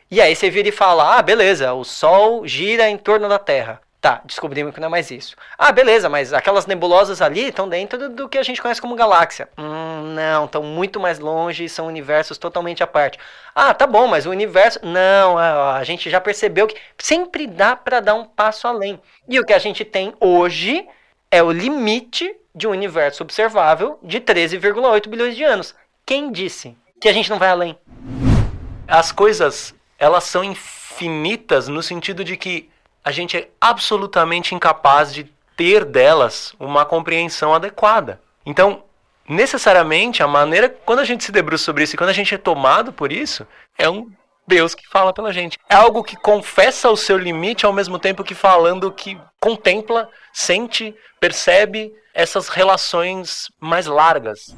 E aí você vira e fala, beleza, o Sol gira em torno da Terra. Tá, descobrimos que não é mais isso. Beleza, mas aquelas nebulosas ali estão dentro do que a gente conhece como galáxia. Não, estão muito mais longe e são universos totalmente à parte. Tá bom, mas o universo... Não, a gente já percebeu que sempre dá para dar um passo além. E o que a gente tem hoje é o limite de um universo observável de 13,8 bilhões de anos. Quem disse que a gente não vai além? As coisas, elas são infinitas no sentido de que a gente é absolutamente incapaz de ter delas uma compreensão adequada. Então, necessariamente, a maneira, quando a gente se debruça sobre isso e quando a gente é tomado por isso, é um Deus que fala pela gente. É algo que confessa o seu limite ao mesmo tempo que falando que contempla, sente, percebe essas relações mais largas.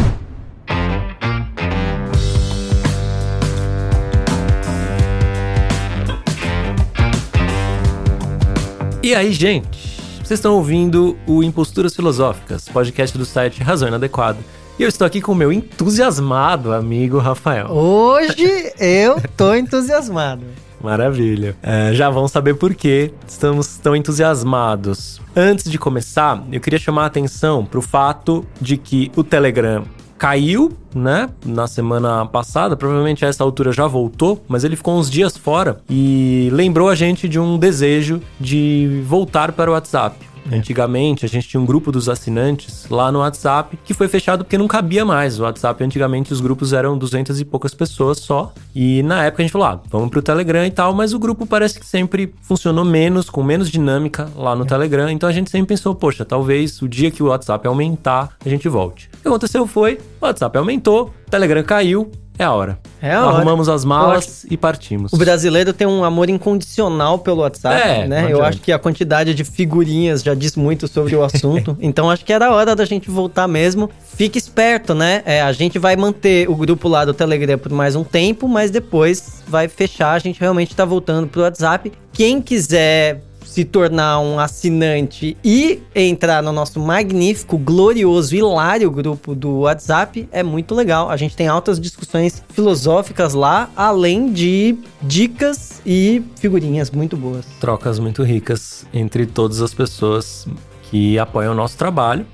E aí, gente? Vocês estão ouvindo o Imposturas Filosóficas, podcast do site Razão Inadequada. E eu estou aqui com o meu entusiasmado amigo Rafael. Hoje eu tô entusiasmado. Maravilha. Já vão saber por que estamos tão entusiasmados. Antes de começar, eu queria chamar a atenção para o fato de que o Telegram caiu, né, na semana passada, provavelmente a essa altura já voltou, mas ele ficou uns dias fora e lembrou a gente de um desejo de voltar para o WhatsApp. Antigamente, a gente tinha um grupo dos assinantes lá no WhatsApp que foi fechado porque não cabia mais. O WhatsApp, antigamente, os grupos eram 200 e poucas pessoas só. E na época a gente falou, vamos pro Telegram e tal, mas o grupo parece que sempre funcionou menos, com menos dinâmica lá no Telegram. Então a gente sempre pensou, poxa, talvez o dia que o WhatsApp aumentar, a gente volte. O que aconteceu foi, o WhatsApp aumentou, o Telegram caiu. É a hora. Arrumamos as malas e partimos. O brasileiro tem um amor incondicional pelo WhatsApp, né? Eu acho que a quantidade de figurinhas já diz muito sobre o assunto. Então acho que era a hora da gente voltar mesmo. Fique esperto, né? A gente vai manter o grupo lá do Telegram por mais um tempo, mas depois vai fechar. A gente realmente tá voltando pro WhatsApp. Quem quiser se tornar um assinante e entrar no nosso magnífico, glorioso, hilário grupo do WhatsApp, é muito legal. A gente tem altas discussões filosóficas lá, além de dicas e figurinhas muito boas. Trocas muito ricas entre todas as pessoas que apoiam o nosso trabalho.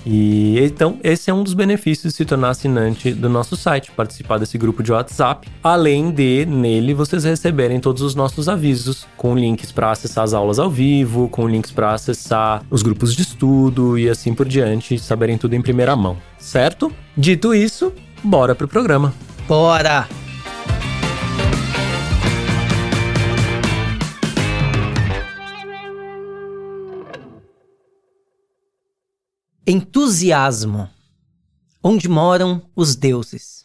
E então, esse é um dos benefícios de se tornar assinante do nosso site, participar desse grupo de WhatsApp. Além de, nele, vocês receberem todos os nossos avisos, com links para acessar as aulas ao vivo, com links para acessar os grupos de estudo e assim por diante, saberem tudo em primeira mão, certo? Dito isso, bora pro programa. Bora! Entusiasmo. Onde moram os deuses?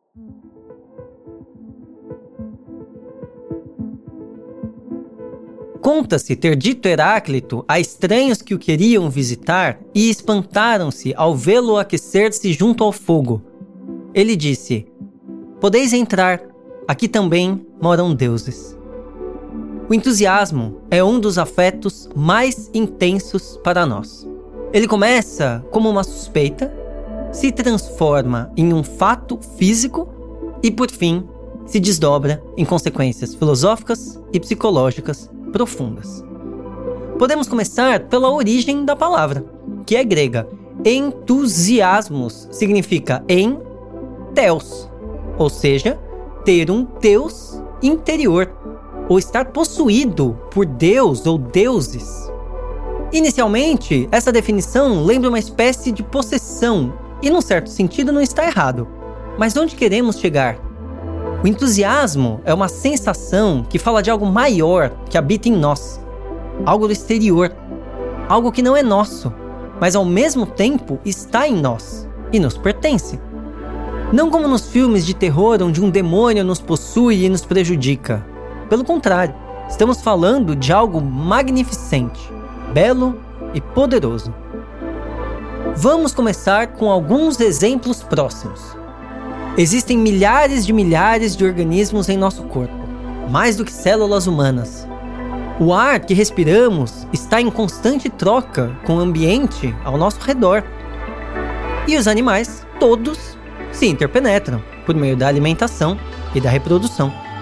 Conta-se ter dito Heráclito a estranhos que o queriam visitar e espantaram-se ao vê-lo aquecer-se junto ao fogo. Ele disse: "Podeis entrar, aqui também moram deuses." O entusiasmo é um dos afetos mais intensos para nós. Ele começa como uma suspeita, se transforma em um fato físico e, por fim, se desdobra em consequências filosóficas e psicológicas profundas. Podemos começar pela origem da palavra, que é grega. Entusiasmos significa em theos, ou seja, ter um Deus interior, ou estar possuído por Deus ou deuses. Inicialmente, essa definição lembra uma espécie de possessão, e num certo sentido não está errado. Mas onde queremos chegar? O entusiasmo é uma sensação que fala de algo maior que habita em nós, algo do exterior, algo que não é nosso, mas ao mesmo tempo está em nós e nos pertence. Não como nos filmes de terror onde um demônio nos possui e nos prejudica. Pelo contrário, estamos falando de algo magnificente, belo e poderoso. Vamos começar com alguns exemplos próximos. Existem milhares de organismos em nosso corpo, mais do que células humanas. O ar que respiramos está em constante troca com o ambiente ao nosso redor. E os animais, todos, se interpenetram por meio da alimentação e da reprodução.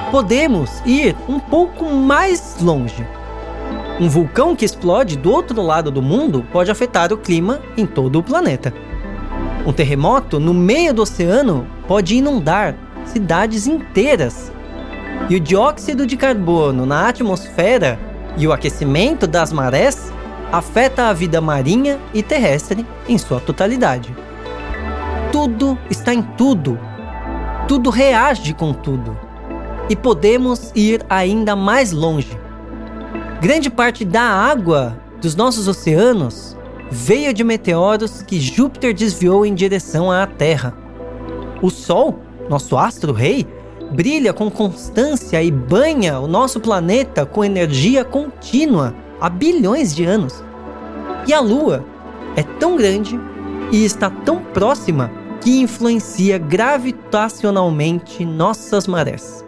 Podemos ir um pouco mais longe. Um vulcão que explode do outro lado do mundo pode afetar o clima em todo o planeta. Um terremoto no meio do oceano pode inundar cidades inteiras. E o dióxido de carbono na atmosfera e o aquecimento das marés afeta a vida marinha e terrestre em sua totalidade. Tudo está em tudo. Tudo reage com tudo. E podemos ir ainda mais longe. Grande parte da água dos nossos oceanos veio de meteoros que Júpiter desviou em direção à Terra. O Sol, nosso astro-rei, brilha com constância e banha o nosso planeta com energia contínua há bilhões de anos. E a Lua é tão grande e está tão próxima que influencia gravitacionalmente nossas marés.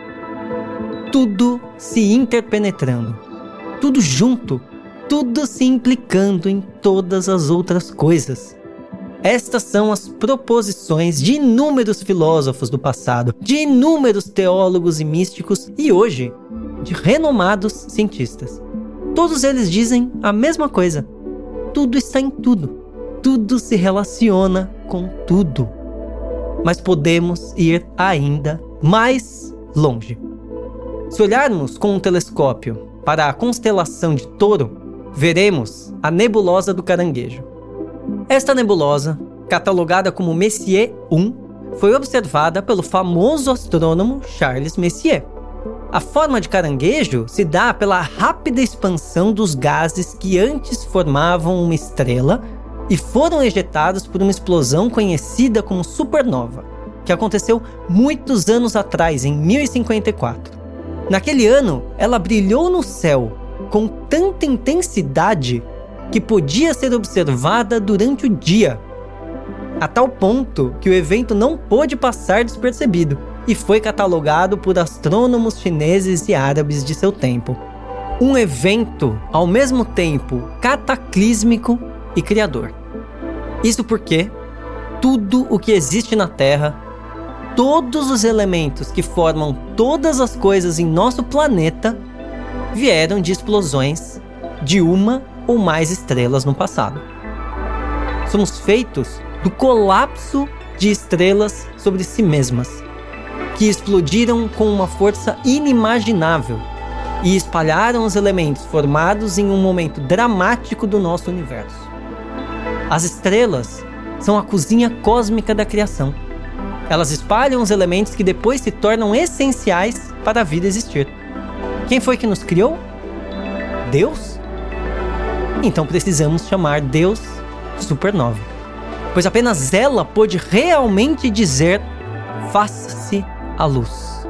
Tudo se interpenetrando, tudo junto, tudo se implicando em todas as outras coisas. Estas são as proposições de inúmeros filósofos do passado, de inúmeros teólogos e místicos e hoje, de renomados cientistas. Todos eles dizem a mesma coisa. Tudo está em tudo. Tudo se relaciona com tudo. Mas podemos ir ainda mais longe. Se olharmos com um telescópio para a constelação de Touro, veremos a nebulosa do Caranguejo. Esta nebulosa, catalogada como Messier 1, foi observada pelo famoso astrônomo Charles Messier. A forma de caranguejo se dá pela rápida expansão dos gases que antes formavam uma estrela e foram ejetados por uma explosão conhecida como supernova, que aconteceu muitos anos atrás, em 1054. Naquele ano, ela brilhou no céu com tanta intensidade que podia ser observada durante o dia, a tal ponto que o evento não pôde passar despercebido e foi catalogado por astrônomos chineses e árabes de seu tempo. Um evento, ao mesmo tempo, cataclísmico e criador. Isso porque tudo o que existe na Terra, todos os elementos que formam todas as coisas em nosso planeta, vieram de explosões de uma ou mais estrelas no passado. Somos feitos do colapso de estrelas sobre si mesmas, que explodiram com uma força inimaginável e espalharam os elementos formados em um momento dramático do nosso universo. As estrelas são a cozinha cósmica da criação. Elas espalham os elementos que depois se tornam essenciais para a vida existir. Quem foi que nos criou? Deus? Então precisamos chamar Deus de supernova, pois apenas ela pôde realmente dizer: faça-se a luz.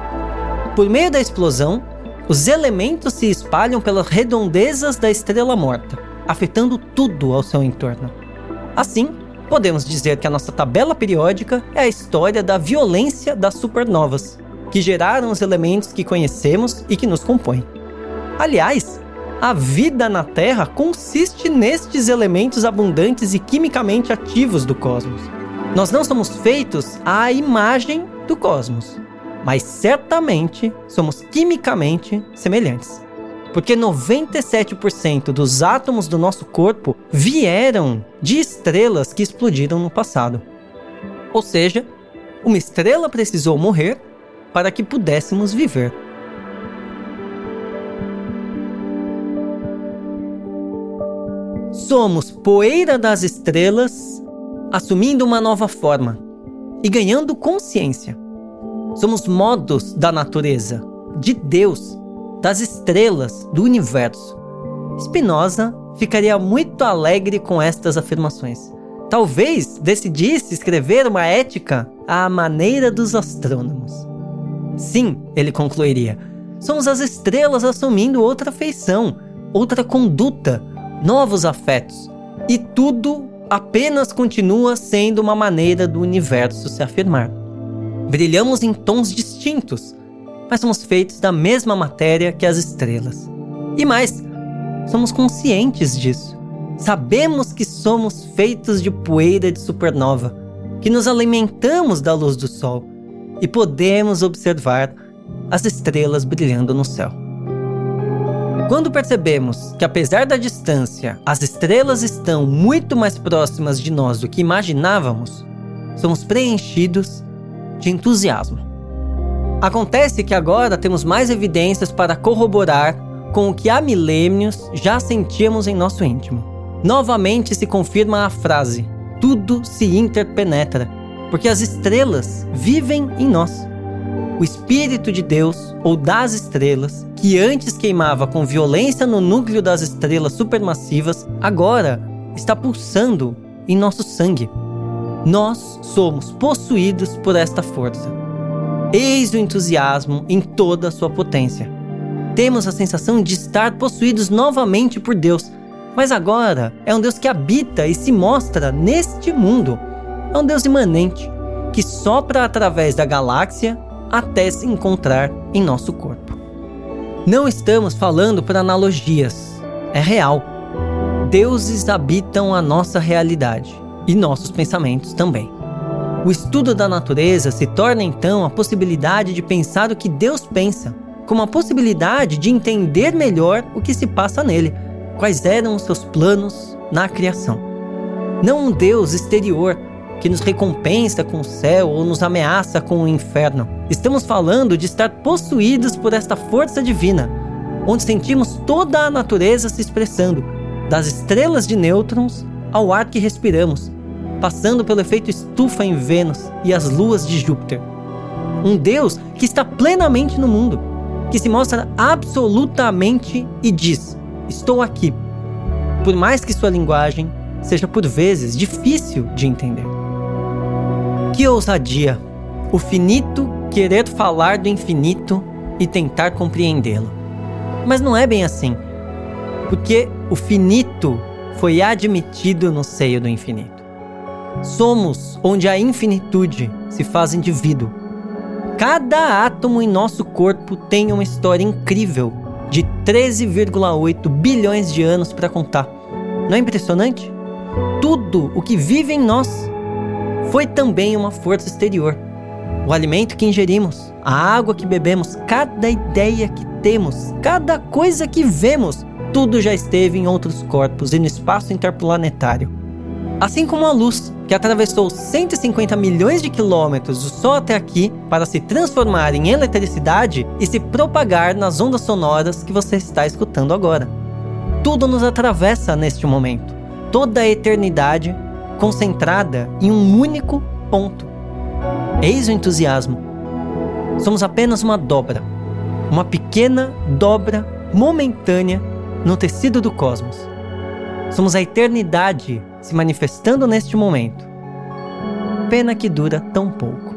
Por meio da explosão, os elementos se espalham pelas redondezas da estrela morta, afetando tudo ao seu entorno. Assim, podemos dizer que a nossa tabela periódica é a história da violência das supernovas, que geraram os elementos que conhecemos e que nos compõem. Aliás, a vida na Terra consiste nestes elementos abundantes e quimicamente ativos do cosmos. Nós não somos feitos à imagem do cosmos, mas certamente somos quimicamente semelhantes. Porque 97% dos átomos do nosso corpo vieram de estrelas que explodiram no passado. Ou seja, uma estrela precisou morrer para que pudéssemos viver. Somos poeira das estrelas, assumindo uma nova forma e ganhando consciência. Somos modos da natureza, de Deus, das estrelas, do universo. Spinoza ficaria muito alegre com estas afirmações. Talvez decidisse escrever uma ética à maneira dos astrônomos. Sim, ele concluiria, somos as estrelas assumindo outra feição, outra conduta, novos afetos, e tudo apenas continua sendo uma maneira do universo se afirmar. Brilhamos em tons distintos, mas somos feitos da mesma matéria que as estrelas. E mais, somos conscientes disso. Sabemos que somos feitos de poeira de supernova, que nos alimentamos da luz do Sol e podemos observar as estrelas brilhando no céu. Quando percebemos que, apesar da distância, as estrelas estão muito mais próximas de nós do que imaginávamos, somos preenchidos de entusiasmo. Acontece que agora temos mais evidências para corroborar com o que há milênios já sentíamos em nosso íntimo. Novamente se confirma a frase: tudo se interpenetra, porque as estrelas vivem em nós. O Espírito de Deus, ou das estrelas, que antes queimava com violência no núcleo das estrelas supermassivas, agora está pulsando em nosso sangue. Nós somos possuídos por esta força. Eis o entusiasmo em toda a sua potência. Temos a sensação de estar possuídos novamente por Deus, mas agora é um Deus que habita e se mostra neste mundo. É um Deus imanente, que sopra através da galáxia até se encontrar em nosso corpo. Não estamos falando por analogias, é real. Deuses habitam a nossa realidade e nossos pensamentos também. O estudo da natureza se torna então a possibilidade de pensar o que Deus pensa, como a possibilidade de entender melhor o que se passa nele, quais eram os seus planos na criação. Não um Deus exterior, que nos recompensa com o céu ou nos ameaça com o inferno. Estamos falando de estar possuídos por esta força divina, onde sentimos toda a natureza se expressando, das estrelas de nêutrons ao ar que respiramos, passando pelo efeito estufa em Vênus e as luas de Júpiter. Um Deus que está plenamente no mundo, que se mostra absolutamente e diz: estou aqui, por mais que sua linguagem seja por vezes difícil de entender. Que ousadia! O finito querer falar do infinito e tentar compreendê-lo. Mas não é bem assim, porque o finito foi admitido no seio do infinito. Somos onde a infinitude se faz indivíduo. Cada átomo em nosso corpo tem uma história incrível de 13,8 bilhões de anos para contar. Não é impressionante? Tudo o que vive em nós foi também uma força exterior. O alimento que ingerimos, a água que bebemos, cada ideia que temos, cada coisa que vemos, tudo já esteve em outros corpos e no espaço interplanetário. Assim como a luz, que atravessou 150 milhões de quilômetros do Sol até aqui para se transformar em eletricidade e se propagar nas ondas sonoras que você está escutando agora. Tudo nos atravessa neste momento. Toda a eternidade concentrada em um único ponto. Eis o entusiasmo. Somos apenas uma dobra, uma pequena dobra momentânea no tecido do cosmos. Somos a eternidade se manifestando neste momento. Pena que dura tão pouco.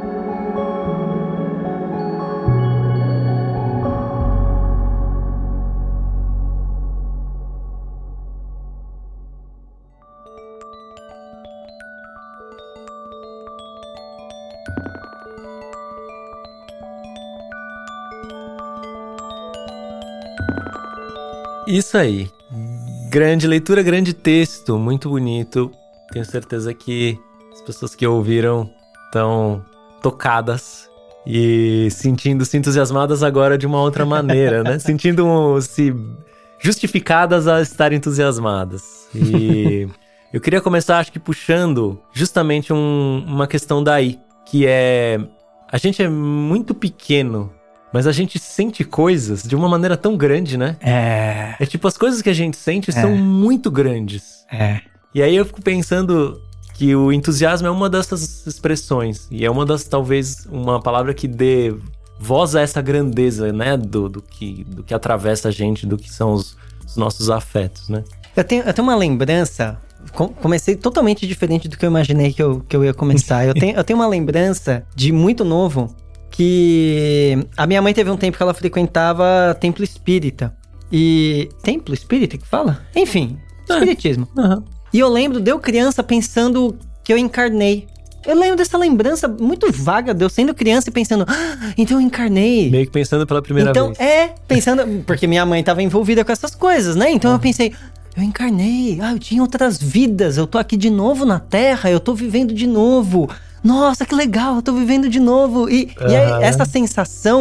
Isso aí. Grande leitura, grande texto, muito bonito. Tenho certeza que as pessoas que ouviram estão tocadas e sentindo-se entusiasmadas agora de uma outra maneira, né? Sentindo-se justificadas a estar entusiasmadas. E eu queria começar, acho que puxando justamente uma questão daí, que é: a gente é muito pequeno, mas a gente sente coisas de uma maneira tão grande, né? É tipo, as coisas que a gente sente são muito grandes. E aí eu fico pensando que o entusiasmo é uma dessas expressões. E é uma das, talvez, uma palavra que dê voz a essa grandeza, né? Do que atravessa a gente, do que são os nossos afetos, né? Eu tenho uma lembrança. Comecei totalmente diferente do que eu imaginei que eu ia começar. Eu tenho uma lembrança de muito novo, que a minha mãe teve um tempo que ela frequentava templo espírita. E... Templo espírita que fala? Enfim, espiritismo. Uhum. E eu lembro de eu criança pensando que eu encarnei. Eu lembro dessa lembrança muito vaga de eu sendo criança e pensando: então eu encarnei. Meio que pensando pela primeira vez. Pensando... Porque minha mãe estava envolvida com essas coisas, né? Então eu pensei: eu encarnei. Eu tinha outras vidas. Eu tô aqui de novo na Terra. Eu tô vivendo de novo. Nossa, que legal, eu tô vivendo de novo. E aí, essa sensação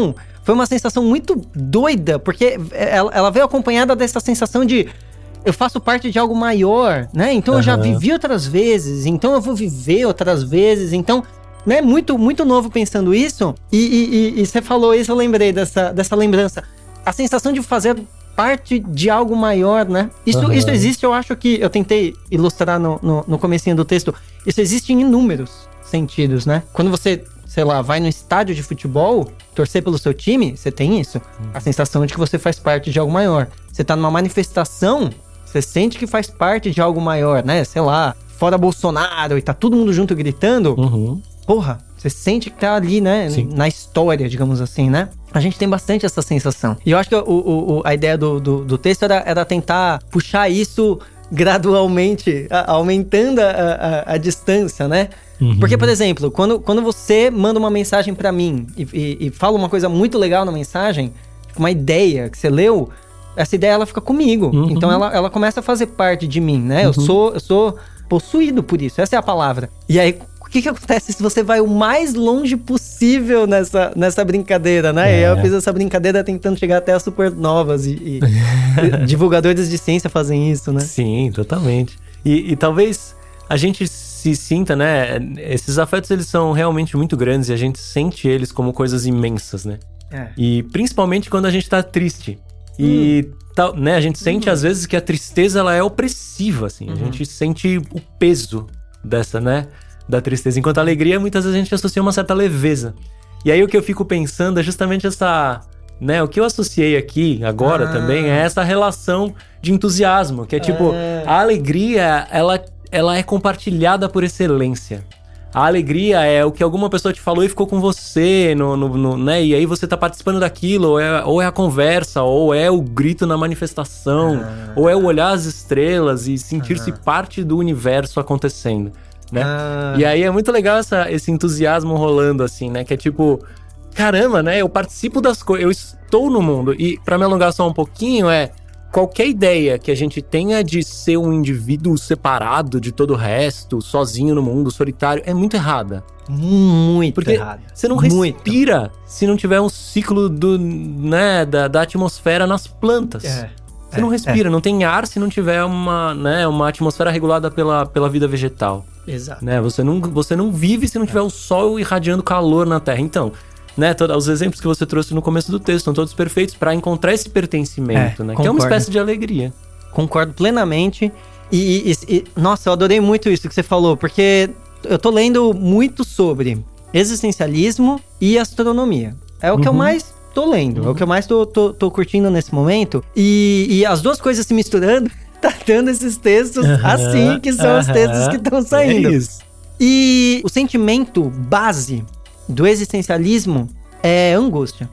foi uma sensação muito doida, porque ela veio acompanhada dessa sensação de eu faço parte de algo maior, né? Então eu já vivi outras vezes, então eu vou viver outras vezes, então, né? Muito, muito novo pensando isso. E você falou isso, eu lembrei dessa lembrança. A sensação de fazer parte de algo maior, né? Isso existe, eu acho que eu tentei ilustrar no comecinho do texto. Isso existe em inúmeros sentidos, né? Quando você, sei lá, vai no estádio de futebol, torcer pelo seu time, você tem isso. A sensação de que você faz parte de algo maior. Você tá numa manifestação, você sente que faz parte de algo maior, né? Sei lá, fora Bolsonaro e tá todo mundo junto gritando. Porra, você sente que tá ali, né? Sim. Na história, digamos assim, né? A gente tem bastante essa sensação. E eu acho que a ideia do texto era tentar puxar isso gradualmente, aumentando a distância, né? Porque, por exemplo, quando você manda uma mensagem pra mim e fala uma coisa muito legal na mensagem, uma ideia que você leu, essa ideia ela fica comigo. Então ela começa a fazer parte de mim, né? Eu sou possuído por isso, essa é a palavra. E aí, o que acontece se você vai o mais longe possível nessa brincadeira, né? Eu fiz essa brincadeira tentando chegar até as supernovas e divulgadores de ciência fazem isso, né? Sim, totalmente. E talvez a gente se sinta, né? Esses afetos, eles são realmente muito grandes e a gente sente eles como coisas imensas, né? E principalmente quando a gente tá triste. E né, a gente sente às vezes que a tristeza ela é opressiva, assim. A gente sente o peso dessa, né, da tristeza. Enquanto a alegria, muitas vezes a gente associa uma certa leveza. E aí o que eu fico pensando é justamente essa, né, o que eu associei aqui agora também é essa relação de entusiasmo, que é tipo, a alegria, ela é compartilhada por excelência. A alegria é o que alguma pessoa te falou e ficou com você, né? E aí você tá participando daquilo, ou é a conversa, ou é o grito na manifestação, ou é o olhar as estrelas e sentir-se parte do universo acontecendo, né? E aí é muito legal esse entusiasmo rolando, assim, né? Que é tipo, caramba, né? Eu participo das coisas, eu estou no mundo. E pra me alongar só um pouquinho, qualquer ideia que a gente tenha de ser um indivíduo separado de todo o resto, sozinho no mundo, solitário, é muito errada. Muito errada. Você não respira se não tiver um ciclo da atmosfera nas plantas. Você não respira, não tem ar se não tiver uma atmosfera regulada pela vida vegetal. Exato. Né? Você não vive se não tiver o sol irradiando calor na Terra. Então, né, os exemplos que você trouxe no começo do texto são todos perfeitos para encontrar esse pertencimento, né? Que é uma espécie de alegria. Concordo plenamente. E nossa, eu adorei muito isso que você falou, porque eu tô lendo muito sobre existencialismo e astronomia. É o que eu mais tô lendo, é o que eu mais tô curtindo nesse momento. E as duas coisas se misturando, tá dando esses textos assim, que são os textos que estão saindo. É isso. E o sentimento base do existencialismo é angústia.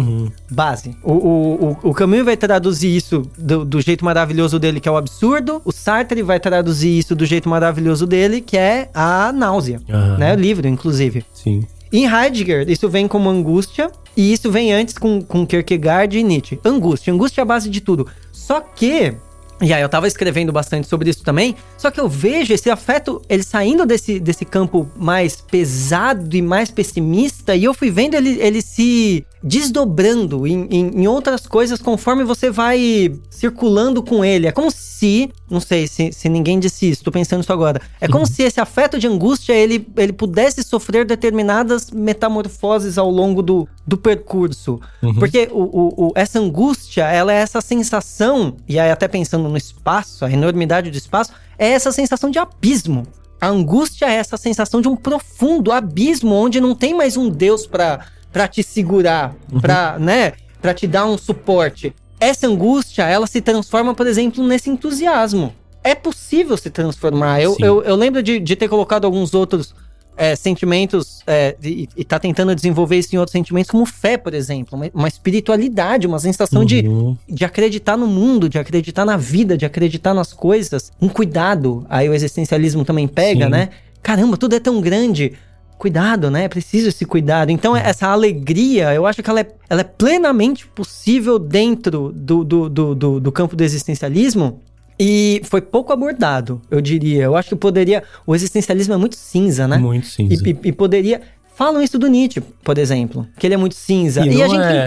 Base. O Camus vai traduzir isso do jeito maravilhoso dele, que é o absurdo. O Sartre vai traduzir isso do jeito maravilhoso dele, que é a náusea. Né? O livro, inclusive. Sim. Em Heidegger, isso vem como angústia. E isso vem antes com Kierkegaard e Nietzsche. Angústia é a base de tudo. Só que... E aí eu tava escrevendo bastante sobre isso também, só que eu vejo esse afeto, ele saindo desse campo mais pesado e mais pessimista, e eu fui vendo ele se desdobrando em outras coisas conforme você vai circulando com ele. É como se, não sei se ninguém disse isso, tô pensando isso agora, é como se esse afeto de angústia, ele pudesse sofrer determinadas metamorfoses ao longo do percurso. Porque essa angústia, ela é essa sensação, e aí até pensando no espaço, a enormidade do espaço, é essa sensação de abismo. A angústia é essa sensação de um profundo abismo, onde não tem mais um Deus pra te segurar, pra te dar um suporte. Essa angústia, ela se transforma, por exemplo, nesse entusiasmo. É possível se transformar. Eu lembro de ter colocado alguns outros sentimentos e tá tentando desenvolver isso em outros sentimentos, como fé, por exemplo. Uma espiritualidade, uma sensação de acreditar no mundo, de acreditar na vida, de acreditar nas coisas. Um cuidado. Aí o existencialismo também pega, né? Caramba, tudo é tão grande. Cuidado, né? É preciso esse cuidado. Então, essa alegria, eu acho que ela é plenamente possível dentro do campo do existencialismo. E foi pouco abordado, eu diria. Eu acho que o existencialismo é muito cinza, né? Muito cinza. E poderia falam isso do Nietzsche, por exemplo, que ele é muito cinza. E a gente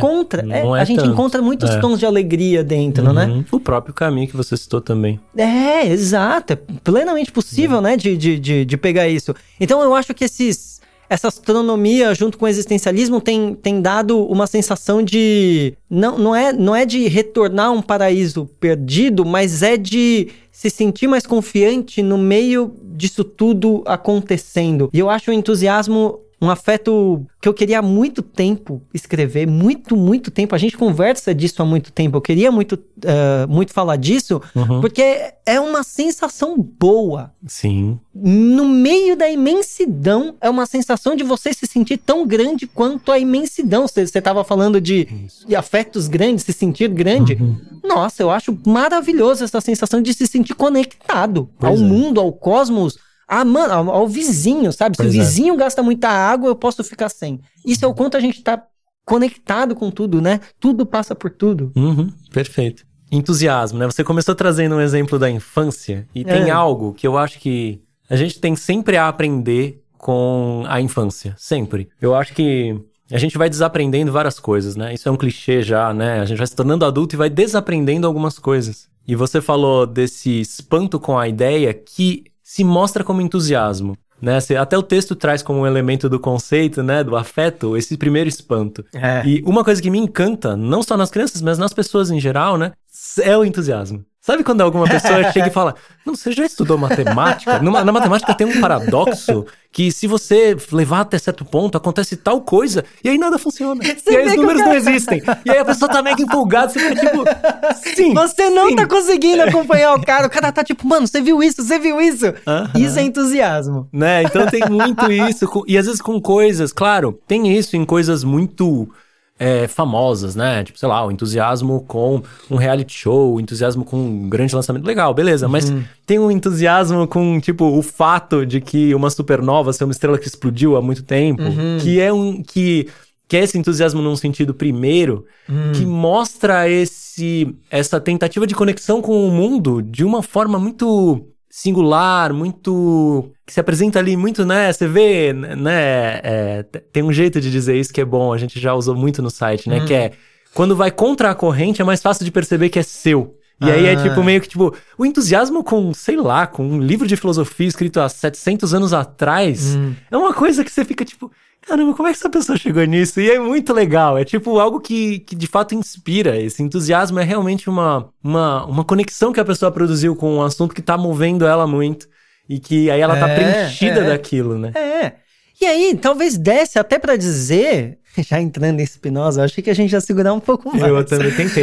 encontra muitos tons de alegria dentro, né? O próprio caminho que você citou também. Exato. É plenamente possível, né, de pegar isso. Então eu acho que essa astronomia junto com o existencialismo tem dado uma sensação de... Não é de retornar a um paraíso perdido, mas é de se sentir mais confiante no meio disso tudo acontecendo. E eu acho o entusiasmo um afeto que eu queria há muito tempo escrever, muito tempo. A gente conversa disso há muito tempo. Eu queria muito falar disso, porque é uma sensação boa. Sim. No meio da imensidão, é uma sensação de você se sentir tão grande quanto a imensidão. Você estava falando de afetos grandes, se sentir grande. Nossa, eu acho maravilhoso essa sensação de se sentir conectado ao mundo, ao cosmos. Ao vizinho, sabe? Se o vizinho gasta muita água, eu posso ficar sem. Isso é o quanto a gente tá conectado com tudo, né? Tudo passa por tudo. Perfeito. Entusiasmo, né? Você começou trazendo um exemplo da infância. E tem algo que eu acho que a gente tem sempre a aprender com a infância. Sempre. Eu acho que a gente vai desaprendendo várias coisas, né? Isso é um clichê já, né? A gente vai se tornando adulto e vai desaprendendo algumas coisas. E você falou desse espanto com a ideia que se mostra como entusiasmo, né? Até o texto traz como um elemento do conceito, né? Do afeto, esse primeiro espanto. E uma coisa que me encanta, não só nas crianças, mas nas pessoas em geral, né? É o entusiasmo. Sabe quando alguma pessoa chega e fala, não, você já estudou matemática? Na matemática tem um paradoxo que se você levar até certo ponto, acontece tal coisa, e aí nada funciona. E aí os números não existem. E aí a pessoa tá mega empolgada, você fica tipo, sim. Você não tá conseguindo acompanhar o cara tá tipo, mano, você viu isso? Isso é entusiasmo. Né, então tem muito isso. E às vezes com coisas, claro, tem isso em coisas muito... famosas, né? Tipo, sei lá, o entusiasmo com um reality show, o entusiasmo com um grande lançamento. Legal, beleza. Mas tem um entusiasmo com, tipo, o fato de que uma supernova ser uma estrela que explodiu há muito tempo, que é esse entusiasmo num sentido primeiro, que mostra essa tentativa de conexão com o mundo de uma forma muito singular, muito... que se apresenta ali muito, né? Você vê, né? Tem um jeito de dizer isso que é bom, a gente já usou muito no site, né? Que é, quando vai contra a corrente, é mais fácil de perceber que é seu. E aí é tipo, meio que tipo, o entusiasmo com, sei lá, com um livro de filosofia escrito há 700 anos atrás, é uma coisa que você fica tipo... Caramba, como é que essa pessoa chegou nisso? E é muito legal, é tipo algo que de fato inspira. Esse entusiasmo é realmente uma conexão que a pessoa produziu com um assunto que tá movendo ela muito. E que aí ela tá preenchida daquilo, né? E aí, talvez desse até pra dizer, já entrando em Spinoza, eu achei que a gente ia segurar um pouco mais. Eu também tentei.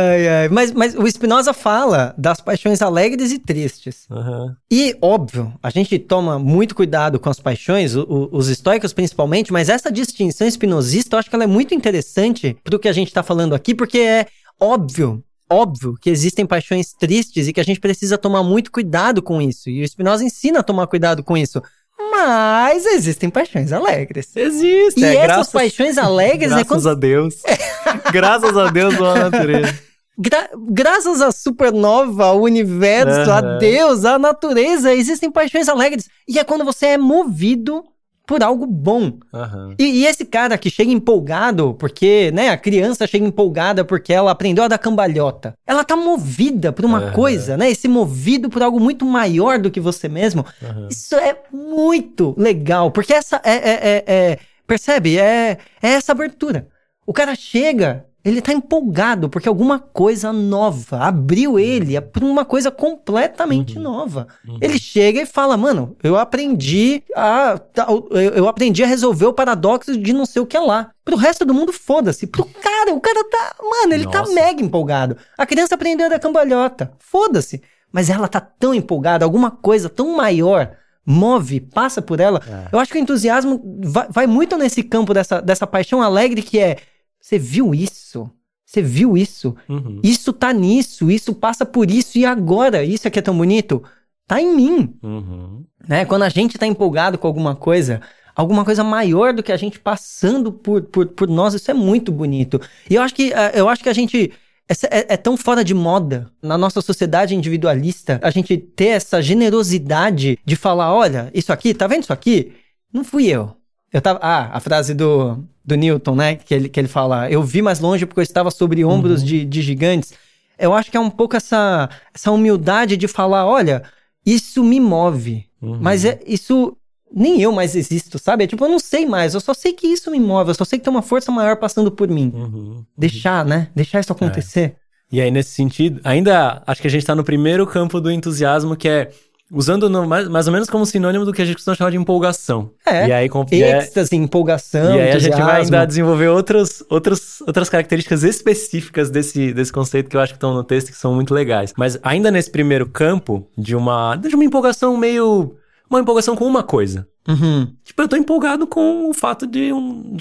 Mas o Spinoza fala das paixões alegres e tristes. E, óbvio, a gente toma muito cuidado com as paixões, os estoicos principalmente, mas essa distinção espinosista, eu acho que ela é muito interessante pro que a gente tá falando aqui, porque é óbvio que existem paixões tristes e que a gente precisa tomar muito cuidado com isso. E o Spinoza ensina a tomar cuidado com isso. Mas existem paixões alegres. Existem. E essas paixões alegres... Graças a Deus. Graças a Deus, a natureza. Graças à supernova, ao universo, a Deus, à natureza, existem paixões alegres. E é quando você é movido por algo bom. E esse cara que chega empolgado, porque, né, a criança chega empolgada porque ela aprendeu a dar cambalhota. Ela tá movida por uma coisa, né? Esse movido por algo muito maior do que você mesmo. Isso é muito legal, porque essa percebe? É essa abertura. O cara chega... Ele tá empolgado porque alguma coisa nova abriu ele para uma coisa completamente nova. Ele chega e fala, mano, eu aprendi a resolver o paradoxo de não sei o que lá. Pro resto do mundo, foda-se. Pro cara, o cara tá... Mano, ele tá mega empolgado. A criança aprendeu a dar cambalhota. Foda-se. Mas ela tá tão empolgada, alguma coisa tão maior... move, passa por ela. Eu acho que o entusiasmo vai muito nesse campo dessa paixão alegre que é... Você viu isso? Você viu isso? Isso tá nisso, isso passa por isso, e agora? Isso aqui é tão bonito? Tá em mim. Né? Quando a gente tá empolgado com alguma coisa maior do que a gente passando por nós, isso é muito bonito. E eu acho que a gente... É tão fora de moda na nossa sociedade individualista a gente ter essa generosidade de falar, olha, isso aqui, tá vendo isso aqui? Não fui eu. A frase do Newton, né? Que ele fala, eu vi mais longe porque eu estava sobre ombros de gigantes. Eu acho que é um pouco essa humildade de falar, olha, isso me move. Mas isso... Nem eu mais existo, sabe? Eu não sei mais, eu só sei que isso me move, eu só sei que tem uma força maior passando por mim. Deixar, né? Deixar isso acontecer. E aí, nesse sentido, ainda acho que a gente tá no primeiro campo do entusiasmo, que é usando mais ou menos como sinônimo do que a gente costuma chamar de empolgação. E aí, êxtase, empolgação, e aí entusiasmo. A gente vai ainda desenvolver outras características específicas desse conceito que eu acho que estão no texto, que são muito legais. Mas ainda nesse primeiro campo de uma empolgação meio... Uma empolgação com uma coisa. Tipo, eu tô empolgado com o fato de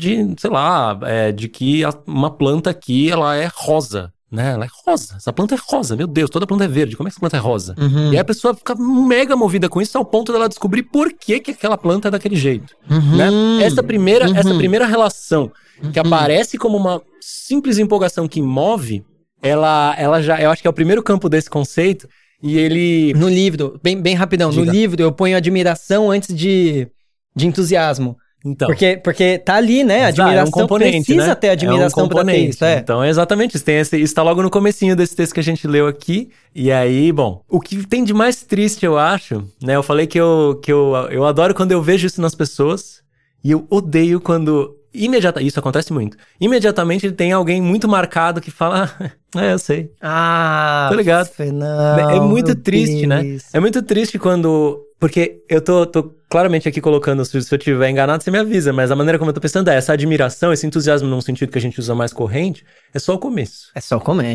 que uma planta aqui, ela é rosa, né? Ela é rosa. Essa planta é rosa. Meu Deus, toda planta é verde. Como é que essa planta é rosa? E aí a pessoa fica mega movida com isso ao ponto dela descobrir por que aquela planta é daquele jeito. Né? Essa primeira relação que aparece como uma simples empolgação que move, ela já... Eu acho que é o primeiro campo desse conceito. E ele... No livro, bem rapidão, no livro eu ponho admiração antes de entusiasmo. Então, porque tá ali, né? Admiração, é um componente, precisa né? ter admiração pra ter isso. Então é exatamente isso. Isso tá logo no comecinho desse texto que a gente leu aqui. E aí, bom, o que tem de mais triste, eu acho, né? Eu falei que eu adoro quando eu vejo isso nas pessoas. E eu odeio quando... Isso acontece muito. Imediatamente tem alguém muito marcado que fala... eu sei. Tô ligado. Não, é muito triste, né? É muito triste quando... Porque eu tô claramente aqui colocando... Se eu estiver enganado, você me avisa. Mas a maneira como eu tô pensando é... Essa admiração, esse entusiasmo num sentido que a gente usa mais corrente... É só o começo. É só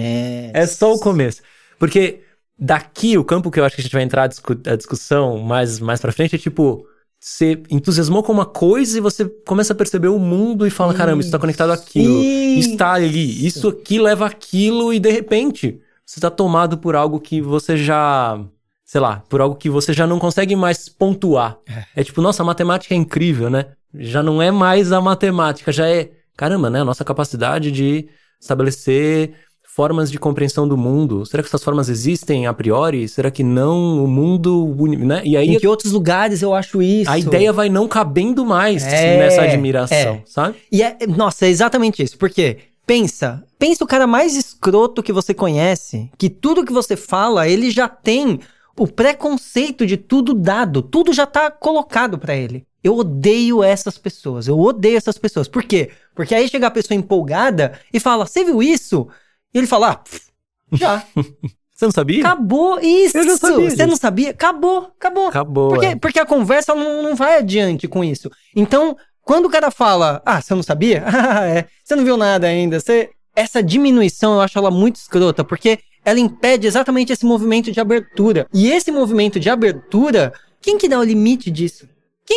o começo. Porque daqui, o campo que eu acho que a gente vai entrar a discussão mais pra frente é tipo... Você entusiasmou com uma coisa e você começa a perceber o mundo e fala, caramba, isso tá conectado àquilo. Está ali. Isso aqui leva àquilo e, de repente, você tá tomado por algo que você já... Sei lá, por algo que você já não consegue mais pontuar. É tipo, nossa, a matemática é incrível, né? Já não é mais a matemática, já é... Caramba, né? A nossa capacidade de estabelecer... formas de compreensão do mundo. Será que essas formas existem a priori? Será que não? O mundo... Né? E aí, em que outros lugares eu acho isso? A ideia vai não cabendo mais nessa admiração, sabe? E nossa, é exatamente isso. Porque pensa o cara mais escroto que você conhece, que tudo que você fala, ele já tem o preconceito de tudo dado. Tudo já tá colocado pra ele. Eu odeio essas pessoas. Por quê? Porque aí chega a pessoa empolgada e fala, você viu isso? E ele fala, já. Você não sabia? Acabou isso. Eu já sabia. Você não sabia? Acabou. Porque a conversa não vai adiante com isso. Então, quando o cara fala, você não sabia? Você não viu nada ainda. Essa diminuição, eu acho ela muito escrota, porque ela impede exatamente esse movimento de abertura. E esse movimento de abertura, quem que dá o limite disso?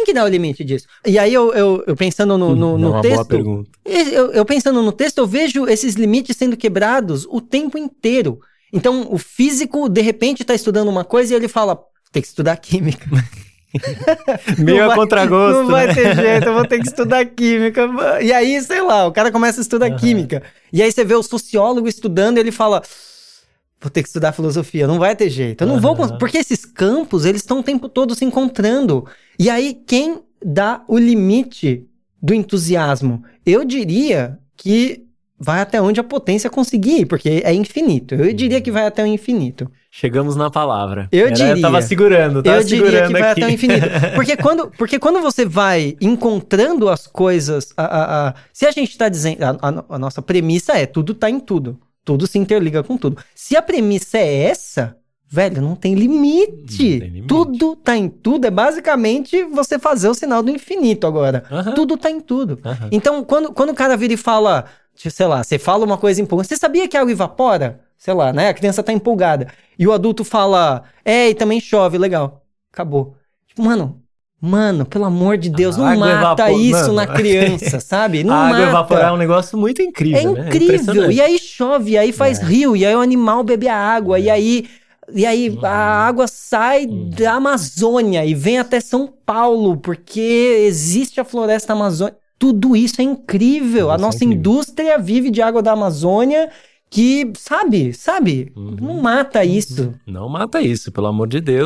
E aí eu pensando no texto... Boa pergunta. Eu pensando no texto, eu vejo esses limites sendo quebrados o tempo inteiro. Então, o físico, de repente, tá estudando uma coisa e ele fala, tem que estudar química. Meio a contragosto. Não vai ter jeito, eu vou ter que estudar química. E aí, sei lá, o cara começa a estudar química. E aí você vê o sociólogo estudando e ele fala... Vou ter que estudar filosofia, não vai ter jeito. Eu não vou... Porque esses campos, eles estão o tempo todo se encontrando. E aí, quem dá o limite do entusiasmo? Eu diria que vai até onde a potência conseguir, porque é infinito. Eu diria que vai até o infinito. Chegamos na palavra. Eu tava segurando diria que aqui. Vai até o infinito. Porque quando você vai encontrando as coisas... se a gente está dizendo... A nossa premissa é tudo tá em tudo. Tudo se interliga com tudo. Se a premissa é essa, velho, não tem limite. Tudo tá em tudo. É basicamente você fazer o sinal do infinito agora. Tudo tá em tudo. Então, quando o cara vira e fala, sei lá, você fala uma coisa empolgante. Você sabia que a água evapora? Sei lá, né? A criança tá empolgada. E o adulto fala, e também chove, legal. Acabou. Tipo, Mano, pelo amor de Deus, não mata isso na criança, sabe? Não mata. A água evaporar é um negócio muito incrível, né? É incrível. E aí chove, e aí faz rio, e aí o animal bebe a água, e aí a água sai da Amazônia e vem até São Paulo, porque existe a floresta amazônica. Tudo isso é incrível. A nossa indústria vive de água da Amazônia que, sabe? Não mata isso. Não mata isso, pelo amor de Deus.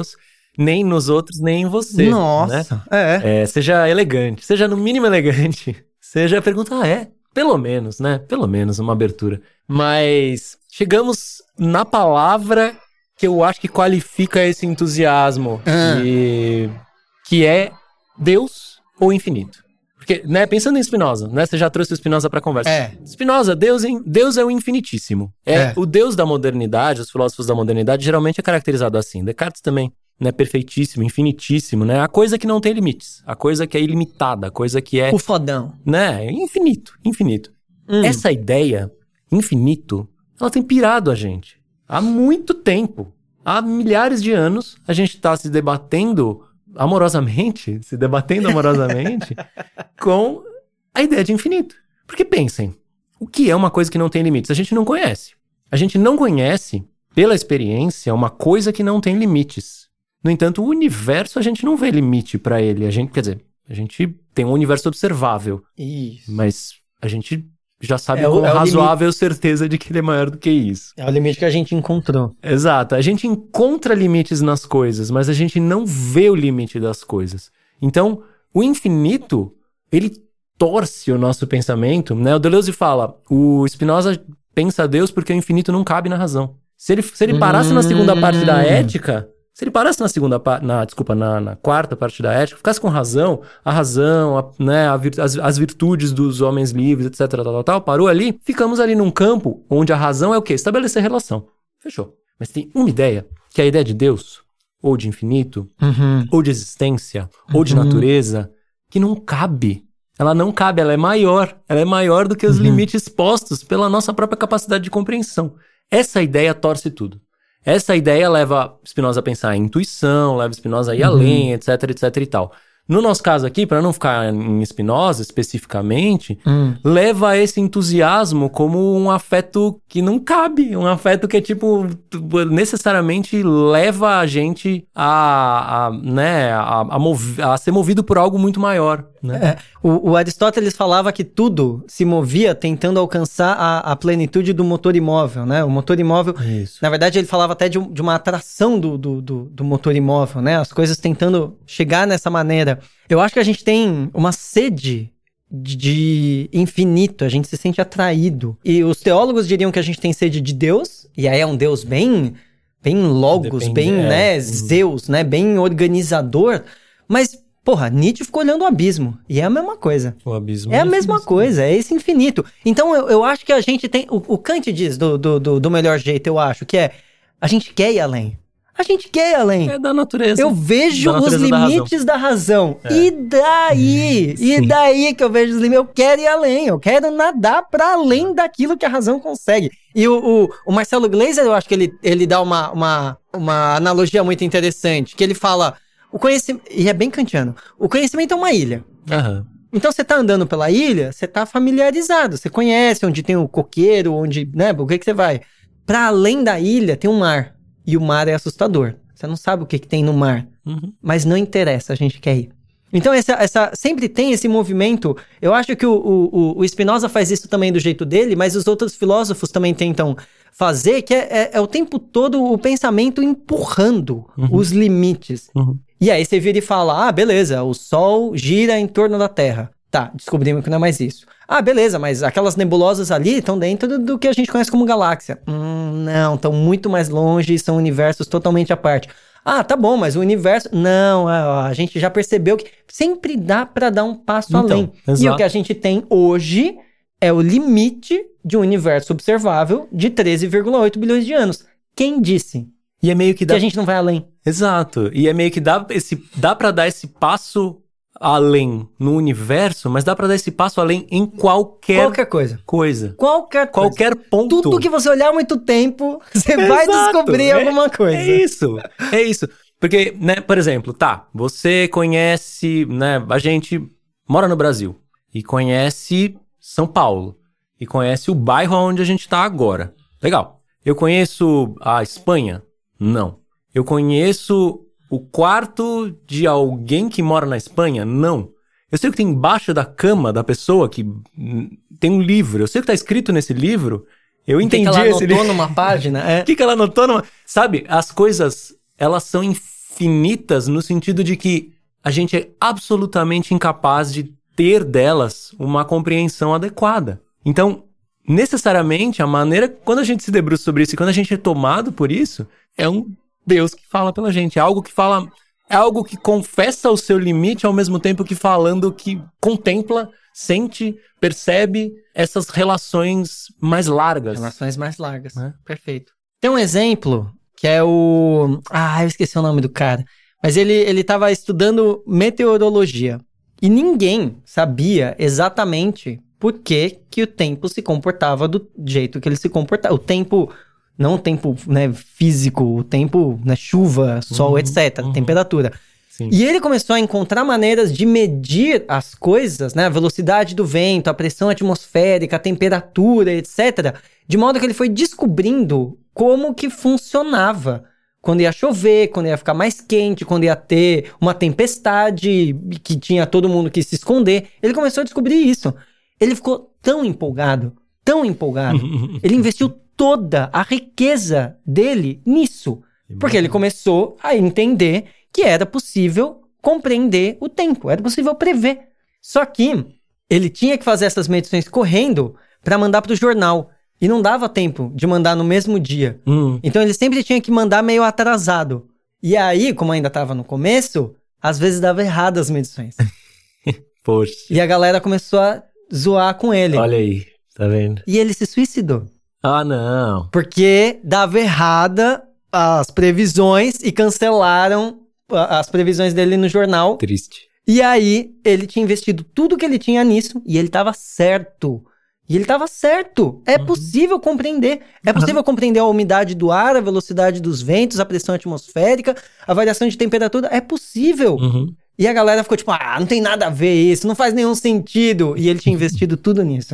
nem nos outros, nem em você. Nossa, né? Seja elegante, seja no mínimo elegante. Seja pergunta, pelo menos, né? Pelo menos uma abertura. Mas chegamos na palavra que eu acho que qualifica esse entusiasmo, que é Deus ou infinito. Porque, né, pensando em Spinoza, né, você já trouxe o Spinoza para a conversa. Spinoza, Deus é o infinitíssimo. O Deus da modernidade, os filósofos da modernidade, geralmente é caracterizado assim. Descartes também, né, perfeitíssimo, infinitíssimo, né, a coisa que não tem limites, a coisa que é ilimitada, a coisa que é... O fodão. Né, infinito. Essa ideia, infinito, ela tem pirado a gente há muito tempo. Há milhares de anos, a gente está se debatendo amorosamente com a ideia de infinito. Porque pensem, o que é uma coisa que não tem limites? A gente não conhece. A gente não conhece, pela experiência, uma coisa que não tem limites. No entanto, o universo, a gente não vê limite para ele. A gente tem um universo observável. Isso. Mas a gente já sabe com razoável certeza de que ele é maior do que isso. É o limite que a gente encontrou. Exato. A gente encontra limites nas coisas, mas a gente não vê o limite das coisas. Então, o infinito, ele torce o nosso pensamento, né? O Deleuze fala, o Spinoza pensa Deus porque o infinito não cabe na razão. Se ele parasse na segunda parte da ética... Se ele parasse na quarta parte da ética, ficasse com razão, né, as virtudes dos homens livres, etc, parou ali, ficamos ali num campo onde a razão é o quê? Estabelecer relação. Fechou. Mas tem uma ideia, que é a ideia de Deus, ou de infinito, ou de existência, ou de natureza, que não cabe. Ela não cabe, ela é maior do que os limites postos pela nossa própria capacidade de compreensão. Essa ideia torce tudo. Essa ideia leva Spinoza a pensar em intuição, leva Spinoza a ir além, etc e tal. No nosso caso aqui, para não ficar em Spinoza especificamente, leva a esse entusiasmo como um afeto que não cabe, um afeto que é tipo, necessariamente leva a gente a ser movido por algo muito maior. Né? O Aristóteles falava que tudo se movia tentando alcançar a plenitude do motor imóvel, né? O motor imóvel, na verdade, ele falava até de uma atração do motor imóvel, né? As coisas tentando chegar nessa maneira. Eu acho que a gente tem uma sede de infinito, a gente se sente atraído. E os teólogos diriam que a gente tem sede de Deus, e aí é um Deus bem logos, Zeus, né? Bem organizador, mas... Porra, Nietzsche ficou olhando o abismo. E é a mesma coisa. O abismo é a mesma coisa, é esse infinito. Então eu acho que a gente tem... O Kant diz do melhor jeito, eu acho, que é... A gente quer ir além. A gente quer ir além. É da natureza. Eu vejo os limites da razão. E daí? E daí que eu vejo os limites? Eu quero ir além. Eu quero nadar para além daquilo que a razão consegue. E o Marcelo Gleiser, eu acho que ele dá uma analogia muito interessante. Que ele fala... O conhecimento, e é bem kantiano, o conhecimento é uma ilha. Então você tá andando pela ilha, você tá familiarizado, você conhece onde tem o coqueiro, onde, né, o que você vai. Pra além da ilha tem um mar, e o mar é assustador. Você não sabe o que tem no mar, mas não interessa, a gente quer ir. Então sempre tem esse movimento. Eu acho que o Spinoza faz isso também do jeito dele, mas os outros filósofos também tentam fazer, que é o tempo todo o pensamento empurrando os limites. E aí você vira e fala, beleza, o Sol gira em torno da Terra. Tá, descobrimos que não é mais isso. Beleza, mas aquelas nebulosas ali estão dentro do que a gente conhece como galáxia. Não, estão muito mais longe, são universos totalmente à parte. Tá bom, mas o universo... Não, a gente já percebeu que sempre dá para dar um passo além. Exato. E o que a gente tem hoje é o limite de um universo observável de 13,8 bilhões de anos. Quem disse? E é meio que a gente não vai além. Exato. E é meio que dá pra dar esse passo além no universo, mas dá pra dar esse passo além em qualquer coisa. Qualquer ponto. Tudo que você olhar muito tempo, você vai descobrir alguma coisa. É isso. Porque, né, por exemplo, você conhece, né, a gente mora no Brasil e conhece São Paulo e conhece o bairro onde a gente tá agora. Legal. Eu conheço a Espanha? Não. Eu conheço o quarto de alguém que mora na Espanha? Não. Eu sei o que tem embaixo da cama da pessoa que tem um livro. Eu sei o que tá escrito nesse livro. Eu entendi esse livro. O que ela anotou numa página? O que ela anotou numa... Sabe, as coisas, elas são finitas no sentido de que a gente é absolutamente incapaz de ter delas uma compreensão adequada. Então, necessariamente, a maneira, quando a gente se debruça sobre isso e quando a gente é tomado por isso, é um Deus que fala pela gente, é algo que fala, é algo que confessa o seu limite ao mesmo tempo que falando que contempla, sente, percebe essas relações mais largas. Relações mais largas, perfeito. Tem um exemplo que é o... eu esqueci o nome do cara. Mas ele estava estudando meteorologia. E ninguém sabia exatamente por que o tempo se comportava do jeito que ele se comportava. O tempo, não o tempo, né, físico, o tempo, né, chuva, sol, etc., temperatura. Sim. E ele começou a encontrar maneiras de medir as coisas, né, a velocidade do vento, a pressão atmosférica, a temperatura, etc., de modo que ele foi descobrindo como que funcionava. Quando ia chover, quando ia ficar mais quente, quando ia ter uma tempestade, que tinha todo mundo que se esconder. Ele começou a descobrir isso. Ele ficou tão empolgado, ele investiu toda a riqueza dele nisso. Porque ele começou a entender que era possível compreender o tempo, era possível prever. Só que ele tinha que fazer essas medições correndo para mandar para o jornal. E não dava tempo de mandar no mesmo dia. Então ele sempre tinha que mandar meio atrasado. E aí, como ainda estava no começo, às vezes dava errado as medições. Poxa. E a galera começou a zoar com ele. Olha aí, tá vendo? E ele se suicidou. Ah, não. Porque dava errada as previsões e cancelaram as previsões dele no jornal. Triste. E aí, ele tinha investido tudo que ele tinha nisso e ele estava certo. E ele estava certo. É possível compreender. É possível compreender a umidade do ar, a velocidade dos ventos, a pressão atmosférica, a variação de temperatura. É possível. E a galera ficou tipo, não tem nada a ver isso, não faz nenhum sentido. E ele tinha investido tudo nisso.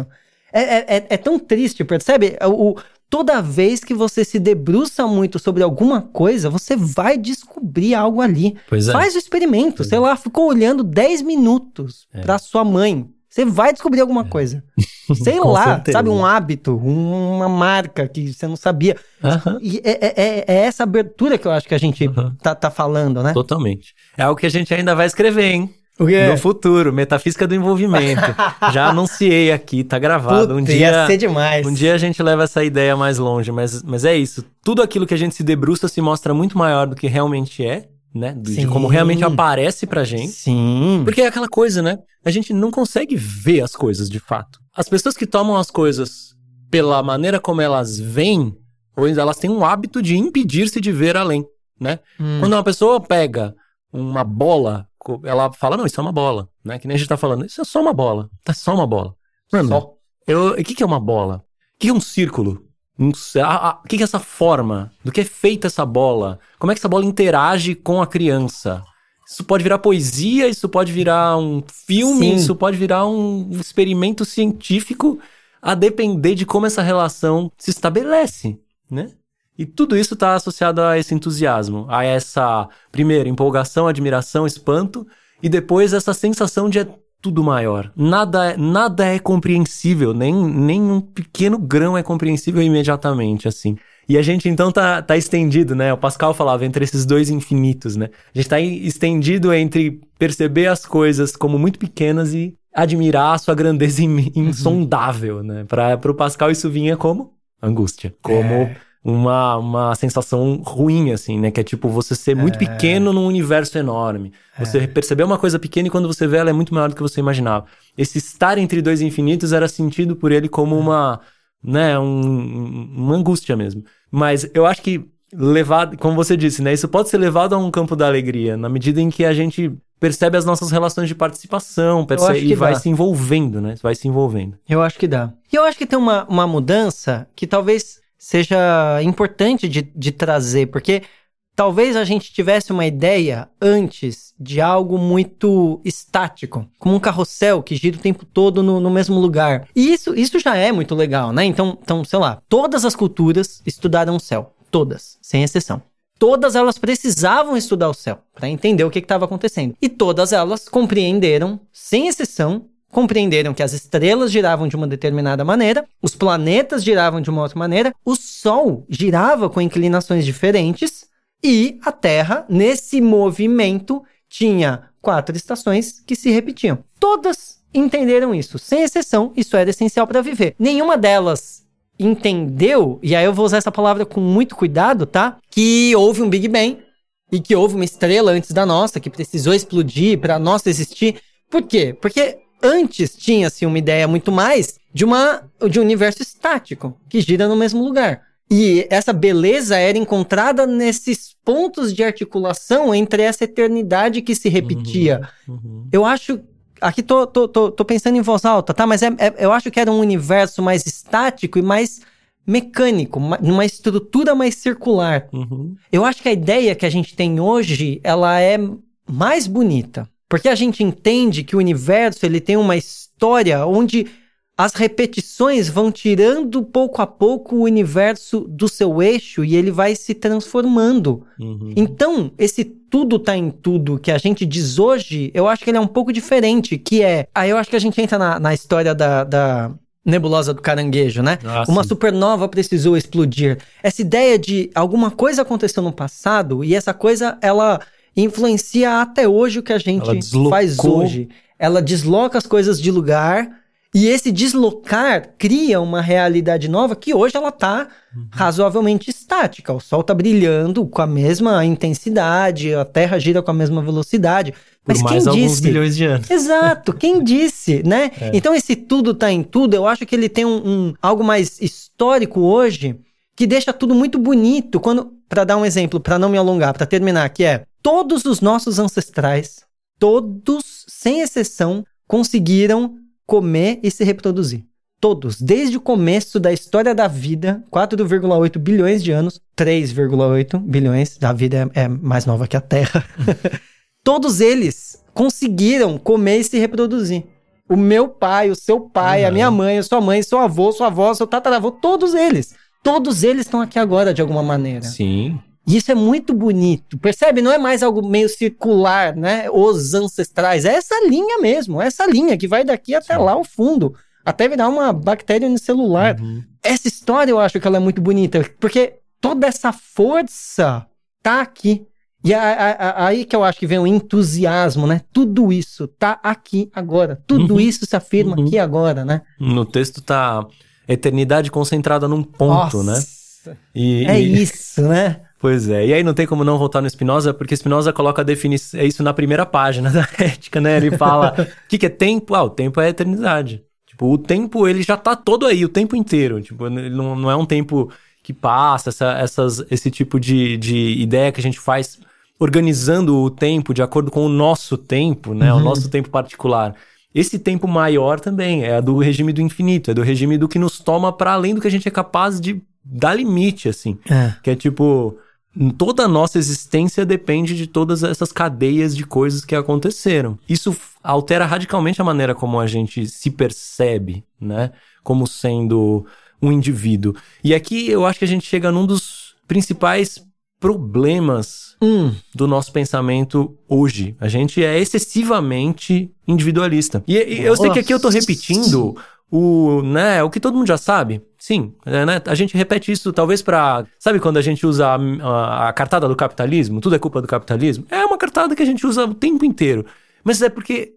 É tão triste, percebe? Toda vez que você se debruça muito sobre alguma coisa, você vai descobrir algo ali. Pois é. Faz o experimento. Sei lá, ficou olhando 10 minutos pra sua mãe. Você vai descobrir alguma coisa. Sei lá, certeza. sabe? Um hábito, uma marca que você não sabia. E é essa abertura que eu acho que a gente tá falando, né? Totalmente. É algo que a gente ainda vai escrever, hein? O quê? No futuro, Metafísica do Envolvimento. Já anunciei aqui, tá gravado. Puta, ia ser demais. Um dia a gente leva essa ideia mais longe, mas é isso. Tudo aquilo que a gente se debruça se mostra muito maior do que realmente é, né? De como realmente aparece pra gente. Sim. Porque é aquela coisa, né? A gente não consegue ver as coisas de fato. As pessoas que tomam as coisas pela maneira como elas veem, ou elas têm um hábito de impedir-se de ver além, né? Quando uma pessoa pega uma bola, ela fala, não, isso é uma bola, né? Que nem a gente tá falando, isso é só uma bola, tá só uma bola. Mano, o que é uma bola? O que é um círculo? O que é essa forma? Do que é feita essa bola? Como é que essa bola interage com a criança? Isso pode virar poesia, isso pode virar um filme, isso pode virar um experimento científico, a depender de como essa relação se estabelece, né? E tudo isso está associado a esse entusiasmo, a essa, primeiro, empolgação, admiração, espanto, e depois essa sensação de tudo maior. Nada é compreensível, nem um pequeno grão é compreensível imediatamente, assim. E a gente, então, tá estendido, né? O Pascal falava entre esses dois infinitos, né? A gente tá estendido entre perceber as coisas como muito pequenas e admirar a sua grandeza insondável, né? Pro Pascal isso vinha como angústia, como uma sensação ruim, assim, né? Que é tipo você ser muito pequeno num universo enorme. Você perceber uma coisa pequena e quando você vê ela é muito maior do que você imaginava. Esse estar entre dois infinitos era sentido por ele como uma angústia mesmo. Mas eu acho que levado, como você disse, né? Isso pode ser levado a um campo da alegria, na medida em que a gente percebe as nossas relações de participação, e vai se envolvendo, né? Vai se envolvendo. Eu acho que dá. E eu acho que tem uma mudança que talvez seja importante de trazer, porque talvez a gente tivesse uma ideia antes de algo muito estático, como um carrossel que gira o tempo todo no mesmo lugar. E isso já é muito legal, né? Então, sei lá, todas as culturas estudaram o céu. Todas, sem exceção. Todas elas precisavam estudar o céu para entender o que estava acontecendo. E todas elas compreenderam, sem exceção, compreenderam que as estrelas giravam de uma determinada maneira, os planetas giravam de uma outra maneira, o Sol girava com inclinações diferentes E a Terra, nesse movimento, tinha 4 estações que se repetiam. Todas entenderam isso, sem exceção, isso era essencial para viver. Nenhuma delas entendeu, e aí eu vou usar essa palavra com muito cuidado, tá? Que houve um Big Bang e que houve uma estrela antes da nossa, que precisou explodir para a nossa existir. Por quê? Porque antes tinha-se uma ideia muito mais de um universo estático, que gira no mesmo lugar. E essa beleza era encontrada nesses pontos de articulação entre essa eternidade que se repetia. Eu acho... Aqui tô pensando em voz alta, tá? Mas eu acho que era um universo mais estático e mais mecânico, numa estrutura mais circular. Eu acho que a ideia que a gente tem hoje, ela é mais bonita. Porque a gente entende que o universo, ele tem uma história onde as repetições vão tirando pouco a pouco o universo do seu eixo e ele vai se transformando. Então, esse tudo tá em tudo que a gente diz hoje, eu acho que ele é um pouco diferente, que é... Aí eu acho que a gente entra na história da nebulosa do caranguejo, né? Uma supernova precisou explodir. Essa ideia de alguma coisa aconteceu no passado e essa coisa, ela influencia até hoje o que a gente faz hoje. Ela desloca as coisas de lugar... E esse deslocar cria uma realidade nova que hoje ela tá razoavelmente estática. O Sol tá brilhando com a mesma intensidade, a Terra gira com a mesma velocidade. Mas por mais quem alguns disse? bilhões de anos. Exato, quem disse, né? Então esse tudo tá em tudo, eu acho que ele tem algo mais histórico hoje, que deixa tudo muito bonito. Para dar um exemplo, para não me alongar, para terminar, que é, todos os nossos ancestrais, todos, sem exceção, conseguiram comer e se reproduzir. Todos. Desde o começo da história da vida, 4,8 bilhões de anos, 3,8 bilhões, a vida é mais nova que a Terra. Todos eles conseguiram comer e se reproduzir. O meu pai, o seu pai, a minha mãe, a sua mãe, seu avô, sua avó, seu tataravô, todos eles. Todos eles estão aqui agora, de alguma maneira. Sim. E isso é muito bonito, percebe? Não é mais algo meio circular, né? Os ancestrais, é essa linha mesmo, essa linha que vai daqui até lá ao fundo, até virar uma bactéria unicelular. Essa história eu acho que ela é muito bonita, porque toda essa força tá aqui. E aí que eu acho que vem o entusiasmo, né? Tudo isso tá aqui agora, tudo isso se afirma aqui agora, né? No texto tá eternidade concentrada num ponto, né? Isso, né? Pois é, e aí não tem como não voltar no Spinoza, porque Spinoza coloca a definição, isso na primeira página da Ética, né? Ele fala, o que é tempo? O tempo é a eternidade. Tipo, o tempo, ele já tá todo aí, o tempo inteiro. Tipo, ele não é um tempo que passa, esse tipo de ideia que a gente faz organizando o tempo de acordo com o nosso tempo, né? O nosso tempo particular. Esse tempo maior também é do regime do infinito, é do regime do que nos toma para além do que a gente é capaz de dar limite, assim. Que é tipo... Toda a nossa existência depende de todas essas cadeias de coisas que aconteceram. Isso altera radicalmente a maneira como a gente se percebe, né? Como sendo um indivíduo. E aqui eu acho que a gente chega num dos principais problemas do nosso pensamento hoje. A gente é excessivamente individualista. E eu sei que aqui eu tô repetindo o que todo mundo já sabe. Sim, né? A gente repete isso talvez pra... Sabe quando a gente usa a cartada do capitalismo? Tudo é culpa do capitalismo? É uma cartada que a gente usa o tempo inteiro. Mas é porque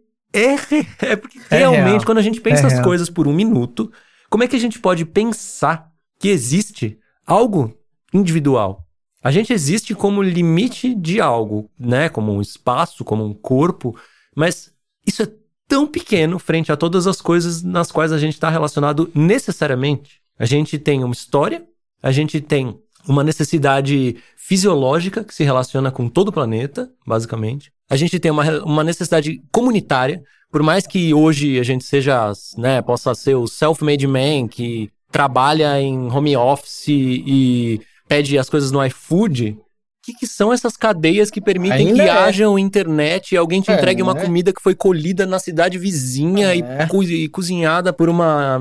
realmente, real. Quando a gente pensa as coisas por um minuto, como é que a gente pode pensar que existe algo individual? A gente existe como limite de algo, né? Como um espaço, como um corpo, mas isso é tão pequeno frente a todas as coisas nas quais a gente está relacionado necessariamente. A gente tem uma história, a gente tem uma necessidade fisiológica que se relaciona com todo o planeta, basicamente. A gente tem uma necessidade comunitária, por mais que hoje a gente seja, né, possa ser o self-made man que trabalha em home office e pede as coisas no iFood. O que são essas cadeias que permitem Ainda que haja internet e alguém te entregue uma comida que foi colhida na cidade vizinha e cozinhada por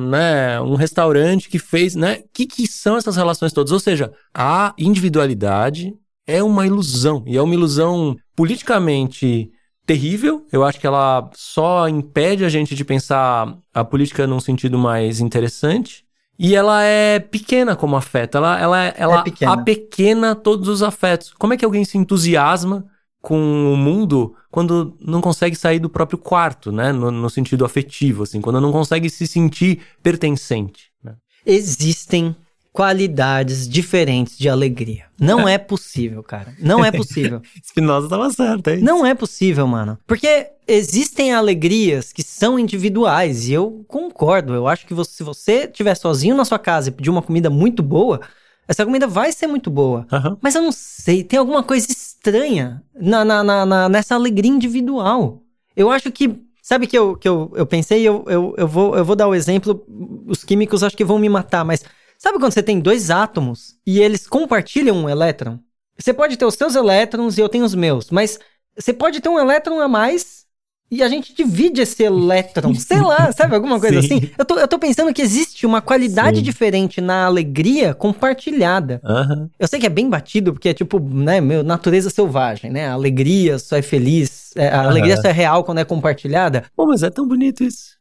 um restaurante que fez, né? O que são essas relações todas? Ou seja, a individualidade é uma ilusão, e é uma ilusão politicamente terrível. Eu acho que ela só impede a gente de pensar a política num sentido mais interessante. E ela é pequena como afeto. Ela É pequena. apequena todos os afetos. Como é que alguém se entusiasma com o mundo quando não consegue sair do próprio quarto, né? No sentido afetivo, assim. Quando não consegue se sentir pertencente, né? Existem qualidades diferentes de alegria. Não é possível, cara. Não é possível. Spinoza tava certo, é isso. Não é possível, mano. Porque existem alegrias que são individuais. E eu concordo. Eu acho que se você estiver sozinho na sua casa e pedir uma comida muito boa, essa comida vai ser muito boa. Aham. Mas eu não sei. Tem alguma coisa estranha nessa alegria individual. Eu acho que... Sabe que eu pensei? Eu vou dar o exemplo. Os químicos acho que vão me matar, mas... Sabe quando você tem dois átomos e eles compartilham um elétron? Você pode ter os seus elétrons e eu tenho os meus, mas você pode ter um elétron a mais e a gente divide esse elétron. Sei lá, sabe? Alguma coisa Sim. assim. Eu tô pensando que existe uma qualidade Sim. diferente na alegria compartilhada. Aham. Eu sei que é bem batido, porque é tipo, né, natureza selvagem, né? A alegria só é feliz, a alegria só é real quando é compartilhada. Pô, mas é tão bonito isso.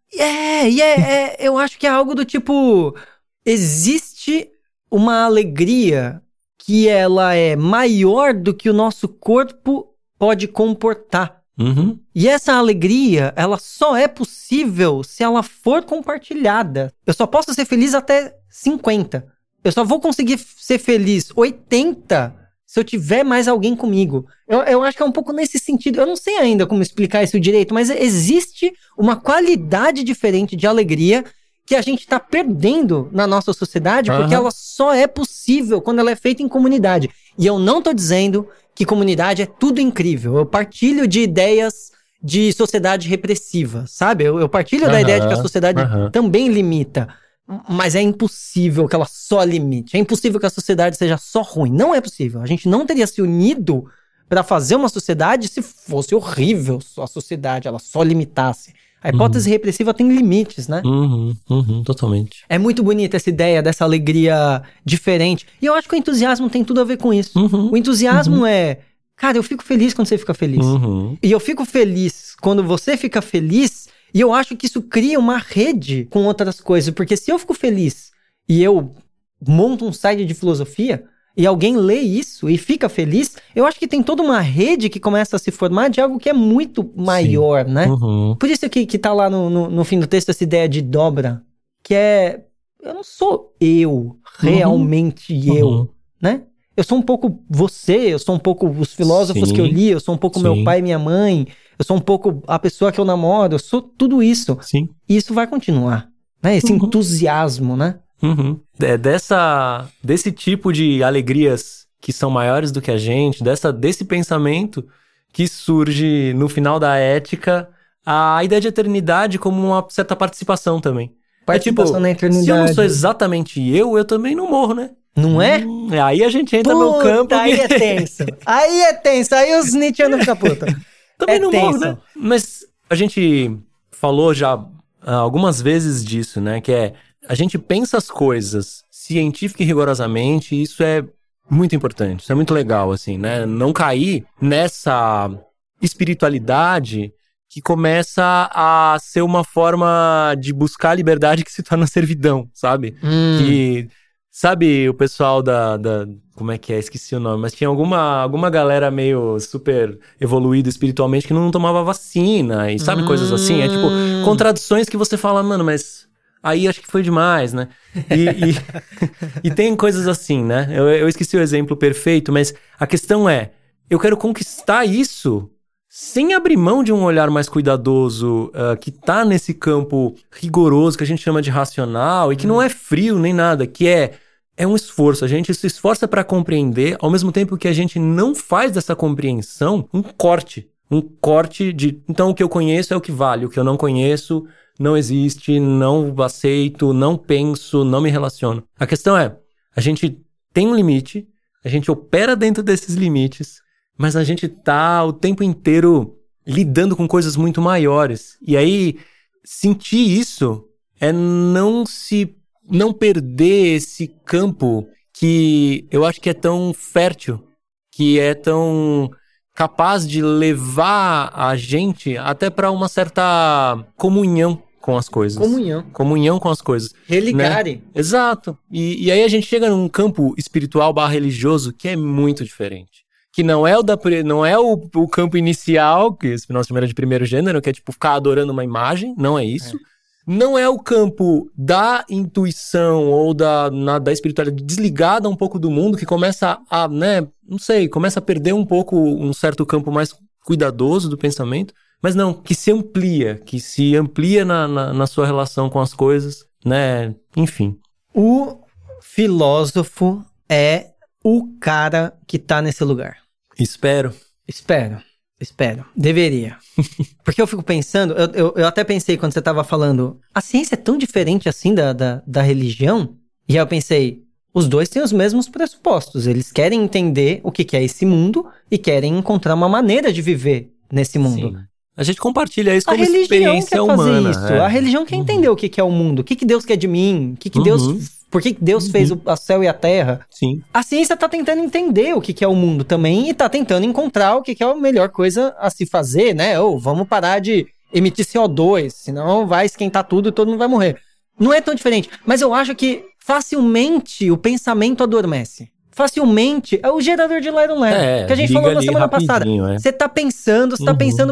Eu acho que é algo do tipo... Existe uma alegria que ela é maior do que o nosso corpo pode comportar. Uhum. E essa alegria, ela só é possível se ela for compartilhada. Eu só posso ser feliz até 50. Eu só vou conseguir ser feliz 80 se eu tiver mais alguém comigo. Eu acho que é um pouco nesse sentido. Eu não sei ainda como explicar isso direito, mas existe uma qualidade diferente de alegria que a gente tá perdendo na nossa sociedade, porque ela só é possível quando ela é feita em comunidade. E eu não tô dizendo que comunidade é tudo incrível. Eu partilho de ideias de sociedade repressiva, sabe? Eu partilho da ideia de que a sociedade também limita. Mas é impossível que ela só limite. É impossível que a sociedade seja só ruim. Não é possível. A gente não teria se unido para fazer uma sociedade se fosse horrível a sociedade, ela só limitasse. A hipótese repressiva tem limites, né? Totalmente. É muito bonita essa ideia dessa alegria diferente. E eu acho que o entusiasmo tem tudo a ver com isso. O entusiasmo é... Cara, eu fico feliz quando você fica feliz. E eu fico feliz quando você fica feliz. E eu acho que isso cria uma rede com outras coisas. Porque se eu fico feliz e eu monto um site de filosofia... e alguém lê isso e fica feliz, eu acho que tem toda uma rede que começa a se formar de algo que é muito maior, né? Por isso que tá lá no fim do texto essa ideia de dobra, que é... Eu não sou realmente eu, né? Eu sou um pouco você, eu sou um pouco os filósofos que eu li, eu sou um pouco meu pai e minha mãe, eu sou um pouco a pessoa que eu namoro, eu sou tudo isso. Sim. E isso vai continuar, né? Esse entusiasmo, né? É desse tipo de alegrias que são maiores do que a gente, desse pensamento que surge no final da ética a ideia de eternidade como uma certa participação também. Participação na eternidade. Se eu não sou exatamente eu também não morro, né? Não é? Aí a gente entra no campo... Aí é tenso. Aí é tenso. Aí os Nietzscheanos ficam puta. Também não morro, né? Mas a gente falou já algumas vezes disso, né? Que é... A gente pensa as coisas científica e rigorosamente, e isso é muito importante, isso é muito legal, assim, né? Não cair nessa espiritualidade que começa a ser uma forma de buscar a liberdade que se torna servidão, sabe? Que, sabe, o pessoal como é que é? Esqueci o nome, mas tinha alguma galera meio super evoluída espiritualmente que não tomava vacina, e sabe, coisas assim? É tipo, contradições que você fala, mano, mas... Aí acho que foi demais, né? E tem coisas assim, né? Eu esqueci o exemplo perfeito, mas a questão é... Eu quero conquistar isso sem abrir mão de um olhar mais cuidadoso, que tá nesse campo rigoroso, que a gente chama de racional, e que não é frio nem nada, que é um esforço. A gente se esforça para compreender, ao mesmo tempo que a gente não faz dessa compreensão um corte. Um corte de... Então o que eu conheço é o que vale, o que eu não conheço... não existe, não aceito, não penso, não me relaciono. A questão é, a gente tem um limite, a gente opera dentro desses limites, mas a gente tá o tempo inteiro lidando com coisas muito maiores. E aí, sentir isso é não perder esse campo que eu acho que é tão fértil, que é tão... capaz de levar a gente até para uma certa comunhão com as coisas. Comunhão. Comunhão com as coisas. Religare. Né? Exato. E aí a gente chega num campo espiritual / religioso que é muito diferente. Que não é o campo inicial, que nós chamamos de primeiro gênero, que é tipo ficar adorando uma imagem, não é isso. Não é o campo da intuição ou da espiritualidade desligada um pouco do mundo, que começa a, né, não sei, começa a perder um pouco um certo campo mais cuidadoso do pensamento, mas não, que se amplia na sua relação com as coisas, né, enfim. O filósofo é o cara que tá nesse lugar. Espero. Deveria. Porque eu fico pensando, eu até pensei quando você tava falando, a ciência é tão diferente assim da religião, e aí eu pensei, os dois têm os mesmos pressupostos, eles querem entender o que é esse mundo e querem encontrar uma maneira de viver nesse mundo. Sim. A gente compartilha isso como experiência experiência humana. Isso. A religião quer entender o que é o mundo, o que Deus quer de mim, por que Deus fez o céu e a terra. Sim. A ciência tá tentando entender o que é o mundo também e tá tentando encontrar o que é a melhor coisa a se fazer, né? Vamos parar de emitir CO2, senão vai esquentar tudo e todo mundo vai morrer. Não é tão diferente, mas eu acho que facilmente o pensamento adormece. Facilmente, é o gerador de Light on Light, que a gente falou na semana passada. Você tá pensando, pensando,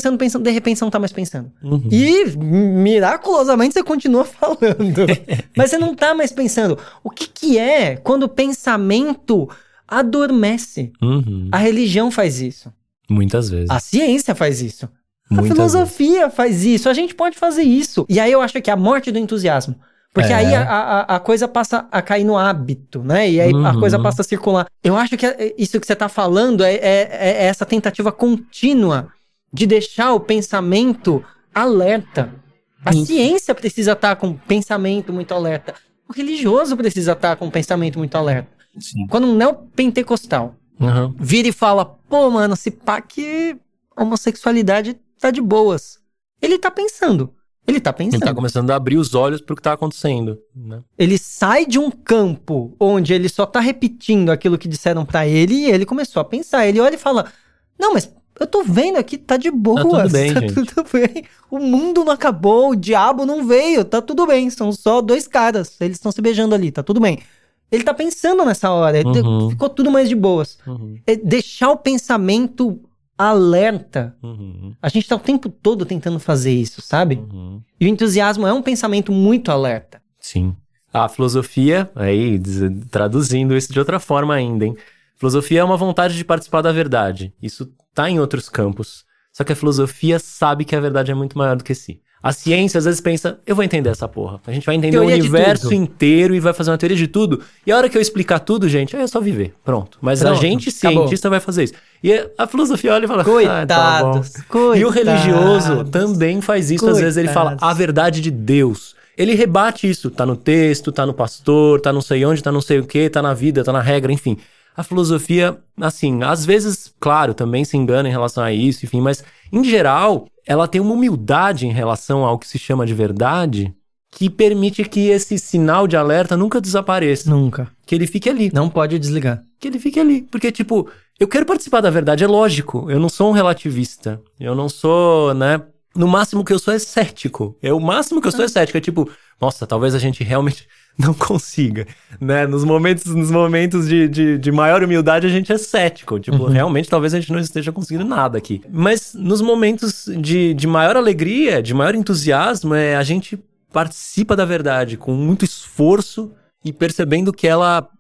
de repente você não tá mais pensando. E, miraculosamente, você continua falando. Mas você não tá mais pensando. O que é quando o pensamento adormece? A religião faz isso. Muitas vezes. A ciência faz isso. A filosofia faz isso. A gente pode fazer isso. E aí eu acho que é a morte do entusiasmo. Porque aí a coisa passa a cair no hábito, né? E aí a coisa passa a circular. Eu acho que isso que você tá falando é essa tentativa contínua de deixar o pensamento alerta. A ciência precisa estar com o pensamento muito alerta. O religioso precisa estar com o pensamento muito alerta. Sim. Quando um neopentecostal vira e fala, pô, mano, se pá que a homossexualidade tá de boas. Ele tá pensando. Ele tá começando a abrir os olhos pro que tá acontecendo, né? Ele sai de um campo onde ele só tá repetindo aquilo que disseram pra ele e ele começou a pensar. Ele olha e fala, não, mas eu tô vendo aqui, tá de boas. Tá tudo bem, gente. Tudo bem. O mundo não acabou, o diabo não veio, tá tudo bem. São só dois caras, eles estão se beijando ali, tá tudo bem. Ele tá pensando nessa hora, ficou tudo mais de boas. É deixar o pensamento alerta. A gente tá o tempo todo tentando fazer isso, sabe? E o entusiasmo é um pensamento muito alerta. Sim. A filosofia, aí traduzindo isso de outra forma ainda, hein? Filosofia é uma vontade de participar da verdade. Isso tá em outros campos. Só que a filosofia sabe que a verdade é muito maior do que si. A ciência às vezes pensa, eu vou entender essa porra. A gente vai entender teoria o universo inteiro e vai fazer uma teoria de tudo. E a hora que eu explicar tudo, gente, aí é só viver. Pronto. Mas a gente, cientista, vai fazer isso. E a filosofia olha e fala, coitados, tá bom. E o religioso também faz isso. Às vezes ele fala, a verdade de Deus. Ele rebate isso. Tá no texto, tá no pastor, tá não sei onde, tá não sei o quê, tá na vida, tá na regra, enfim. A filosofia, assim, às vezes, claro, também se engana em relação a isso, enfim, mas, em geral, ela tem uma humildade em relação ao que se chama de verdade que permite que esse sinal de alerta nunca desapareça. Nunca. Que ele fique ali. Não pode desligar. Que ele fique ali. Porque, tipo, eu quero participar da verdade, é lógico. Eu não sou um relativista. Eu não sou, né... No máximo que eu sou é cético. O máximo que eu sou é cético. É tipo, nossa, talvez a gente realmente não consiga, né? Nos momentos de maior humildade a gente é cético. Tipo, realmente talvez a gente não esteja conseguindo nada aqui. Mas nos momentos de maior alegria, de maior entusiasmo, a gente participa da verdade com muito esforço e percebendo que ela...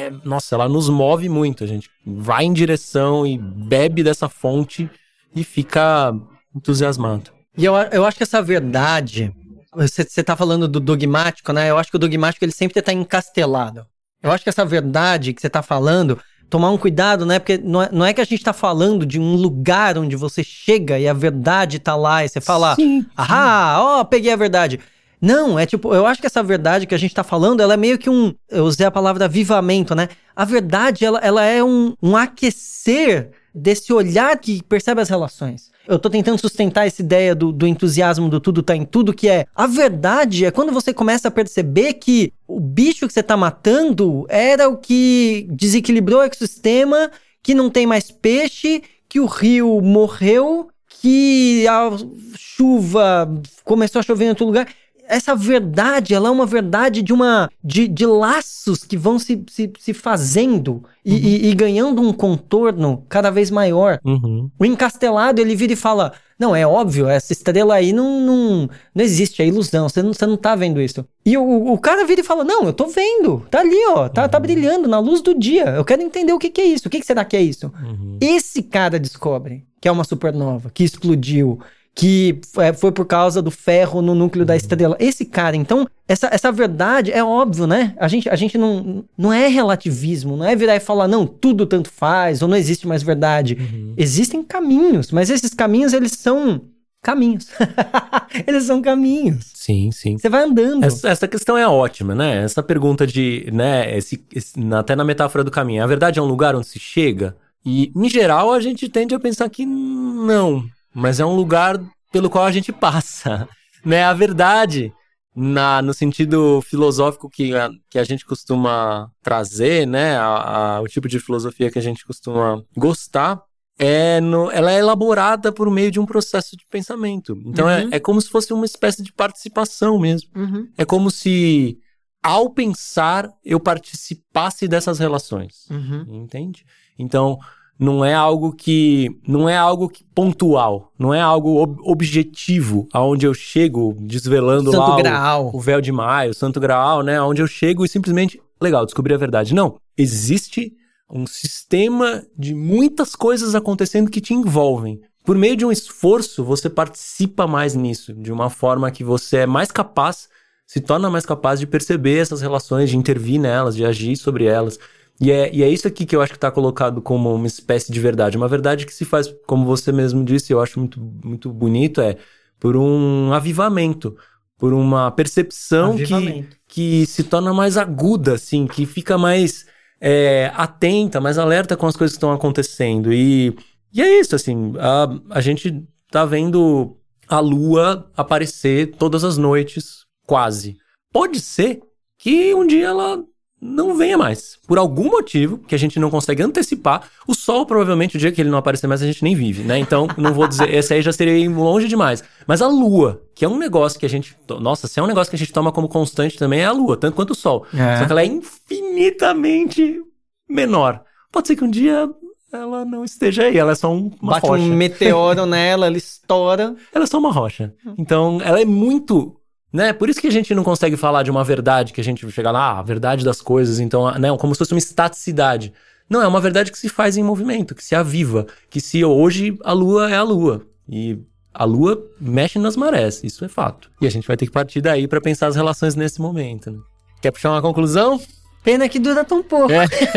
ela nos move muito. A gente vai em direção e bebe dessa fonte e fica entusiasmado. E eu acho que essa verdade... Você tá falando do dogmático, né? Eu acho que o dogmático ele sempre tá encastelado. Eu acho que essa verdade que você tá falando, tomar um cuidado, né? Porque não é que a gente tá falando de um lugar onde você chega e a verdade tá lá e você fala, peguei a verdade. Não, é tipo, eu acho que essa verdade que a gente tá falando, ela é meio que eu usei a palavra avivamento, né? A verdade, ela é um aquecer desse olhar que percebe as relações. Eu tô tentando sustentar essa ideia do entusiasmo do tudo tá em tudo, que é... A verdade é quando você começa a perceber que o bicho que você tá matando era o que desequilibrou o ecossistema, que não tem mais peixe, que o rio morreu, que a chuva começou a chover em outro lugar. Essa verdade, ela é uma verdade de laços que vão se fazendo e ganhando um contorno cada vez maior. O encastelado, ele vira e fala, não, é óbvio, essa estrela aí não existe, é ilusão, você não tá vendo isso. E o cara vira e fala, não, eu tô vendo, tá ali, ó, tá brilhando na luz do dia, eu quero entender o que é isso, o que será que é isso? Esse cara descobre que é uma supernova, que explodiu, que foi por causa do ferro no núcleo da estrela. Esse cara, então, essa verdade é óbvio, né? A gente não é relativismo, não é virar e falar, não, tudo tanto faz, ou não existe mais verdade. Existem caminhos, mas esses caminhos, eles são caminhos. Eles são caminhos. Sim, sim. Você vai andando. Essa questão é ótima, né? Essa pergunta de, né, até na metáfora do caminho, a verdade é um lugar onde se chega? E, em geral, a gente tende a pensar que não. Mas é um lugar pelo qual a gente passa, né? A verdade, no sentido filosófico que a gente costuma trazer, né? O tipo de filosofia que a gente costuma gostar, ela é elaborada por meio de um processo de pensamento. Então, é como se fosse uma espécie de participação mesmo. É como se, ao pensar, eu participasse dessas relações. Entende? Então, não é algo pontual, não é algo objetivo, aonde eu chego desvelando Santo lá Graal. o véu de maio, o Santo Graal, né? Onde eu chego e simplesmente, legal, descobri a verdade. Não, existe um sistema de muitas coisas acontecendo que te envolvem. Por meio de um esforço, você participa mais nisso, de uma forma que você é mais capaz, se torna mais capaz de perceber essas relações, de intervir nelas, de agir sobre elas. E é isso aqui que eu acho que está colocado como uma espécie de verdade. Uma verdade que se faz, como você mesmo disse, eu acho muito, muito bonito, por um avivamento, por uma percepção que se torna mais aguda, assim, que fica mais atenta, mais alerta com as coisas que estão acontecendo. E é isso, assim, a gente tá vendo a lua aparecer todas as noites, quase. Pode ser que um dia ela não venha mais. Por algum motivo que a gente não consegue antecipar. O sol, provavelmente, o dia que ele não aparecer mais, a gente nem vive, né? Então, não vou dizer... Esse aí já seria longe demais. Mas a lua, que é um negócio que a gente... Nossa, se é um negócio que a gente toma como constante também, é a lua. Tanto quanto o sol. Só que ela é infinitamente menor. Pode ser que um dia ela não esteja aí. Ela é só uma Bate rocha. um meteoro nela, ela estoura. Ela é só uma rocha. Então, ela é muito... Né? Por isso que a gente não consegue falar de uma verdade, que a gente chega lá, a verdade das coisas, então, né? Como se fosse uma estaticidade. Não, é uma verdade que se faz em movimento, que se aviva, que se hoje a lua é a lua, e a lua mexe nas marés, isso é fato. E a gente vai ter que partir daí pra pensar as relações nesse momento, né? Quer puxar uma conclusão? Pena que dura tão pouco.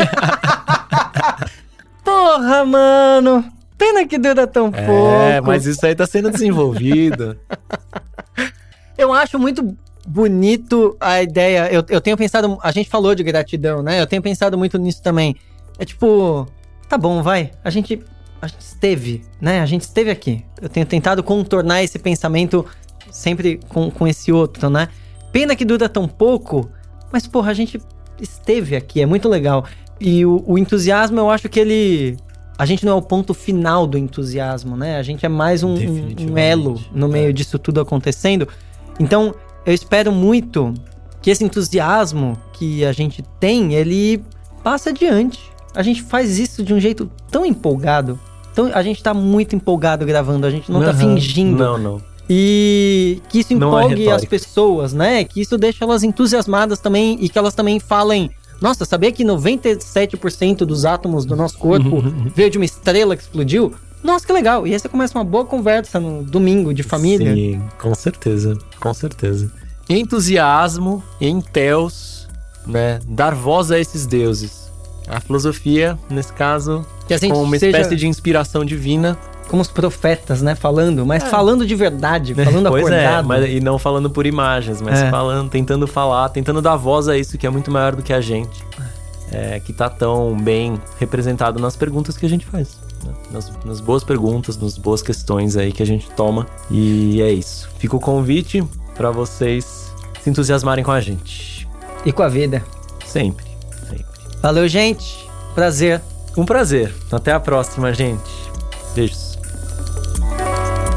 Porra, mano! Pena que dura tão pouco. Mas isso aí tá sendo desenvolvido. Eu acho muito bonito a ideia. Eu tenho pensado... A gente falou de gratidão, né? Eu tenho pensado muito nisso também. É tipo... Tá bom, vai. A gente esteve, né? A gente esteve aqui. Eu tenho tentado contornar esse pensamento sempre com esse outro, né? Pena que dura tão pouco, mas, porra, a gente esteve aqui. É muito legal. E o entusiasmo, eu acho que ele... A gente não é o ponto final do entusiasmo, né? A gente é mais um elo no meio disso tudo acontecendo. Então, eu espero muito que esse entusiasmo que a gente tem, ele passe adiante. A gente faz isso de um jeito tão empolgado. Então, a gente tá muito empolgado gravando, a gente não tá fingindo. Não. E que isso empolgue as pessoas, né? Que isso deixe elas entusiasmadas também e que elas também falem... Nossa, sabia que 97% dos átomos do nosso corpo veio de uma estrela que explodiu? Nossa, que legal. E aí você começa uma boa conversa no domingo de família. Sim, com certeza. Com certeza. Entusiasmo, enteos, né? Dar voz a esses deuses. A filosofia, nesse caso, que a gente com uma espécie de inspiração divina. Como os profetas, né? Falando, mas falando de verdade, falando acordado. E não falando por imagens, mas falando, tentando falar, tentando dar voz a isso que é muito maior do que a gente. Que tá tão bem representado nas perguntas que a gente faz. Nas boas perguntas, nas boas questões aí que a gente toma. E é isso. Fica o convite para vocês se entusiasmarem com a gente. E com a vida. Sempre. Valeu, gente. Prazer. Um prazer. Até a próxima, gente. Beijos.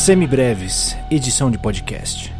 Semibreves, edição de podcast.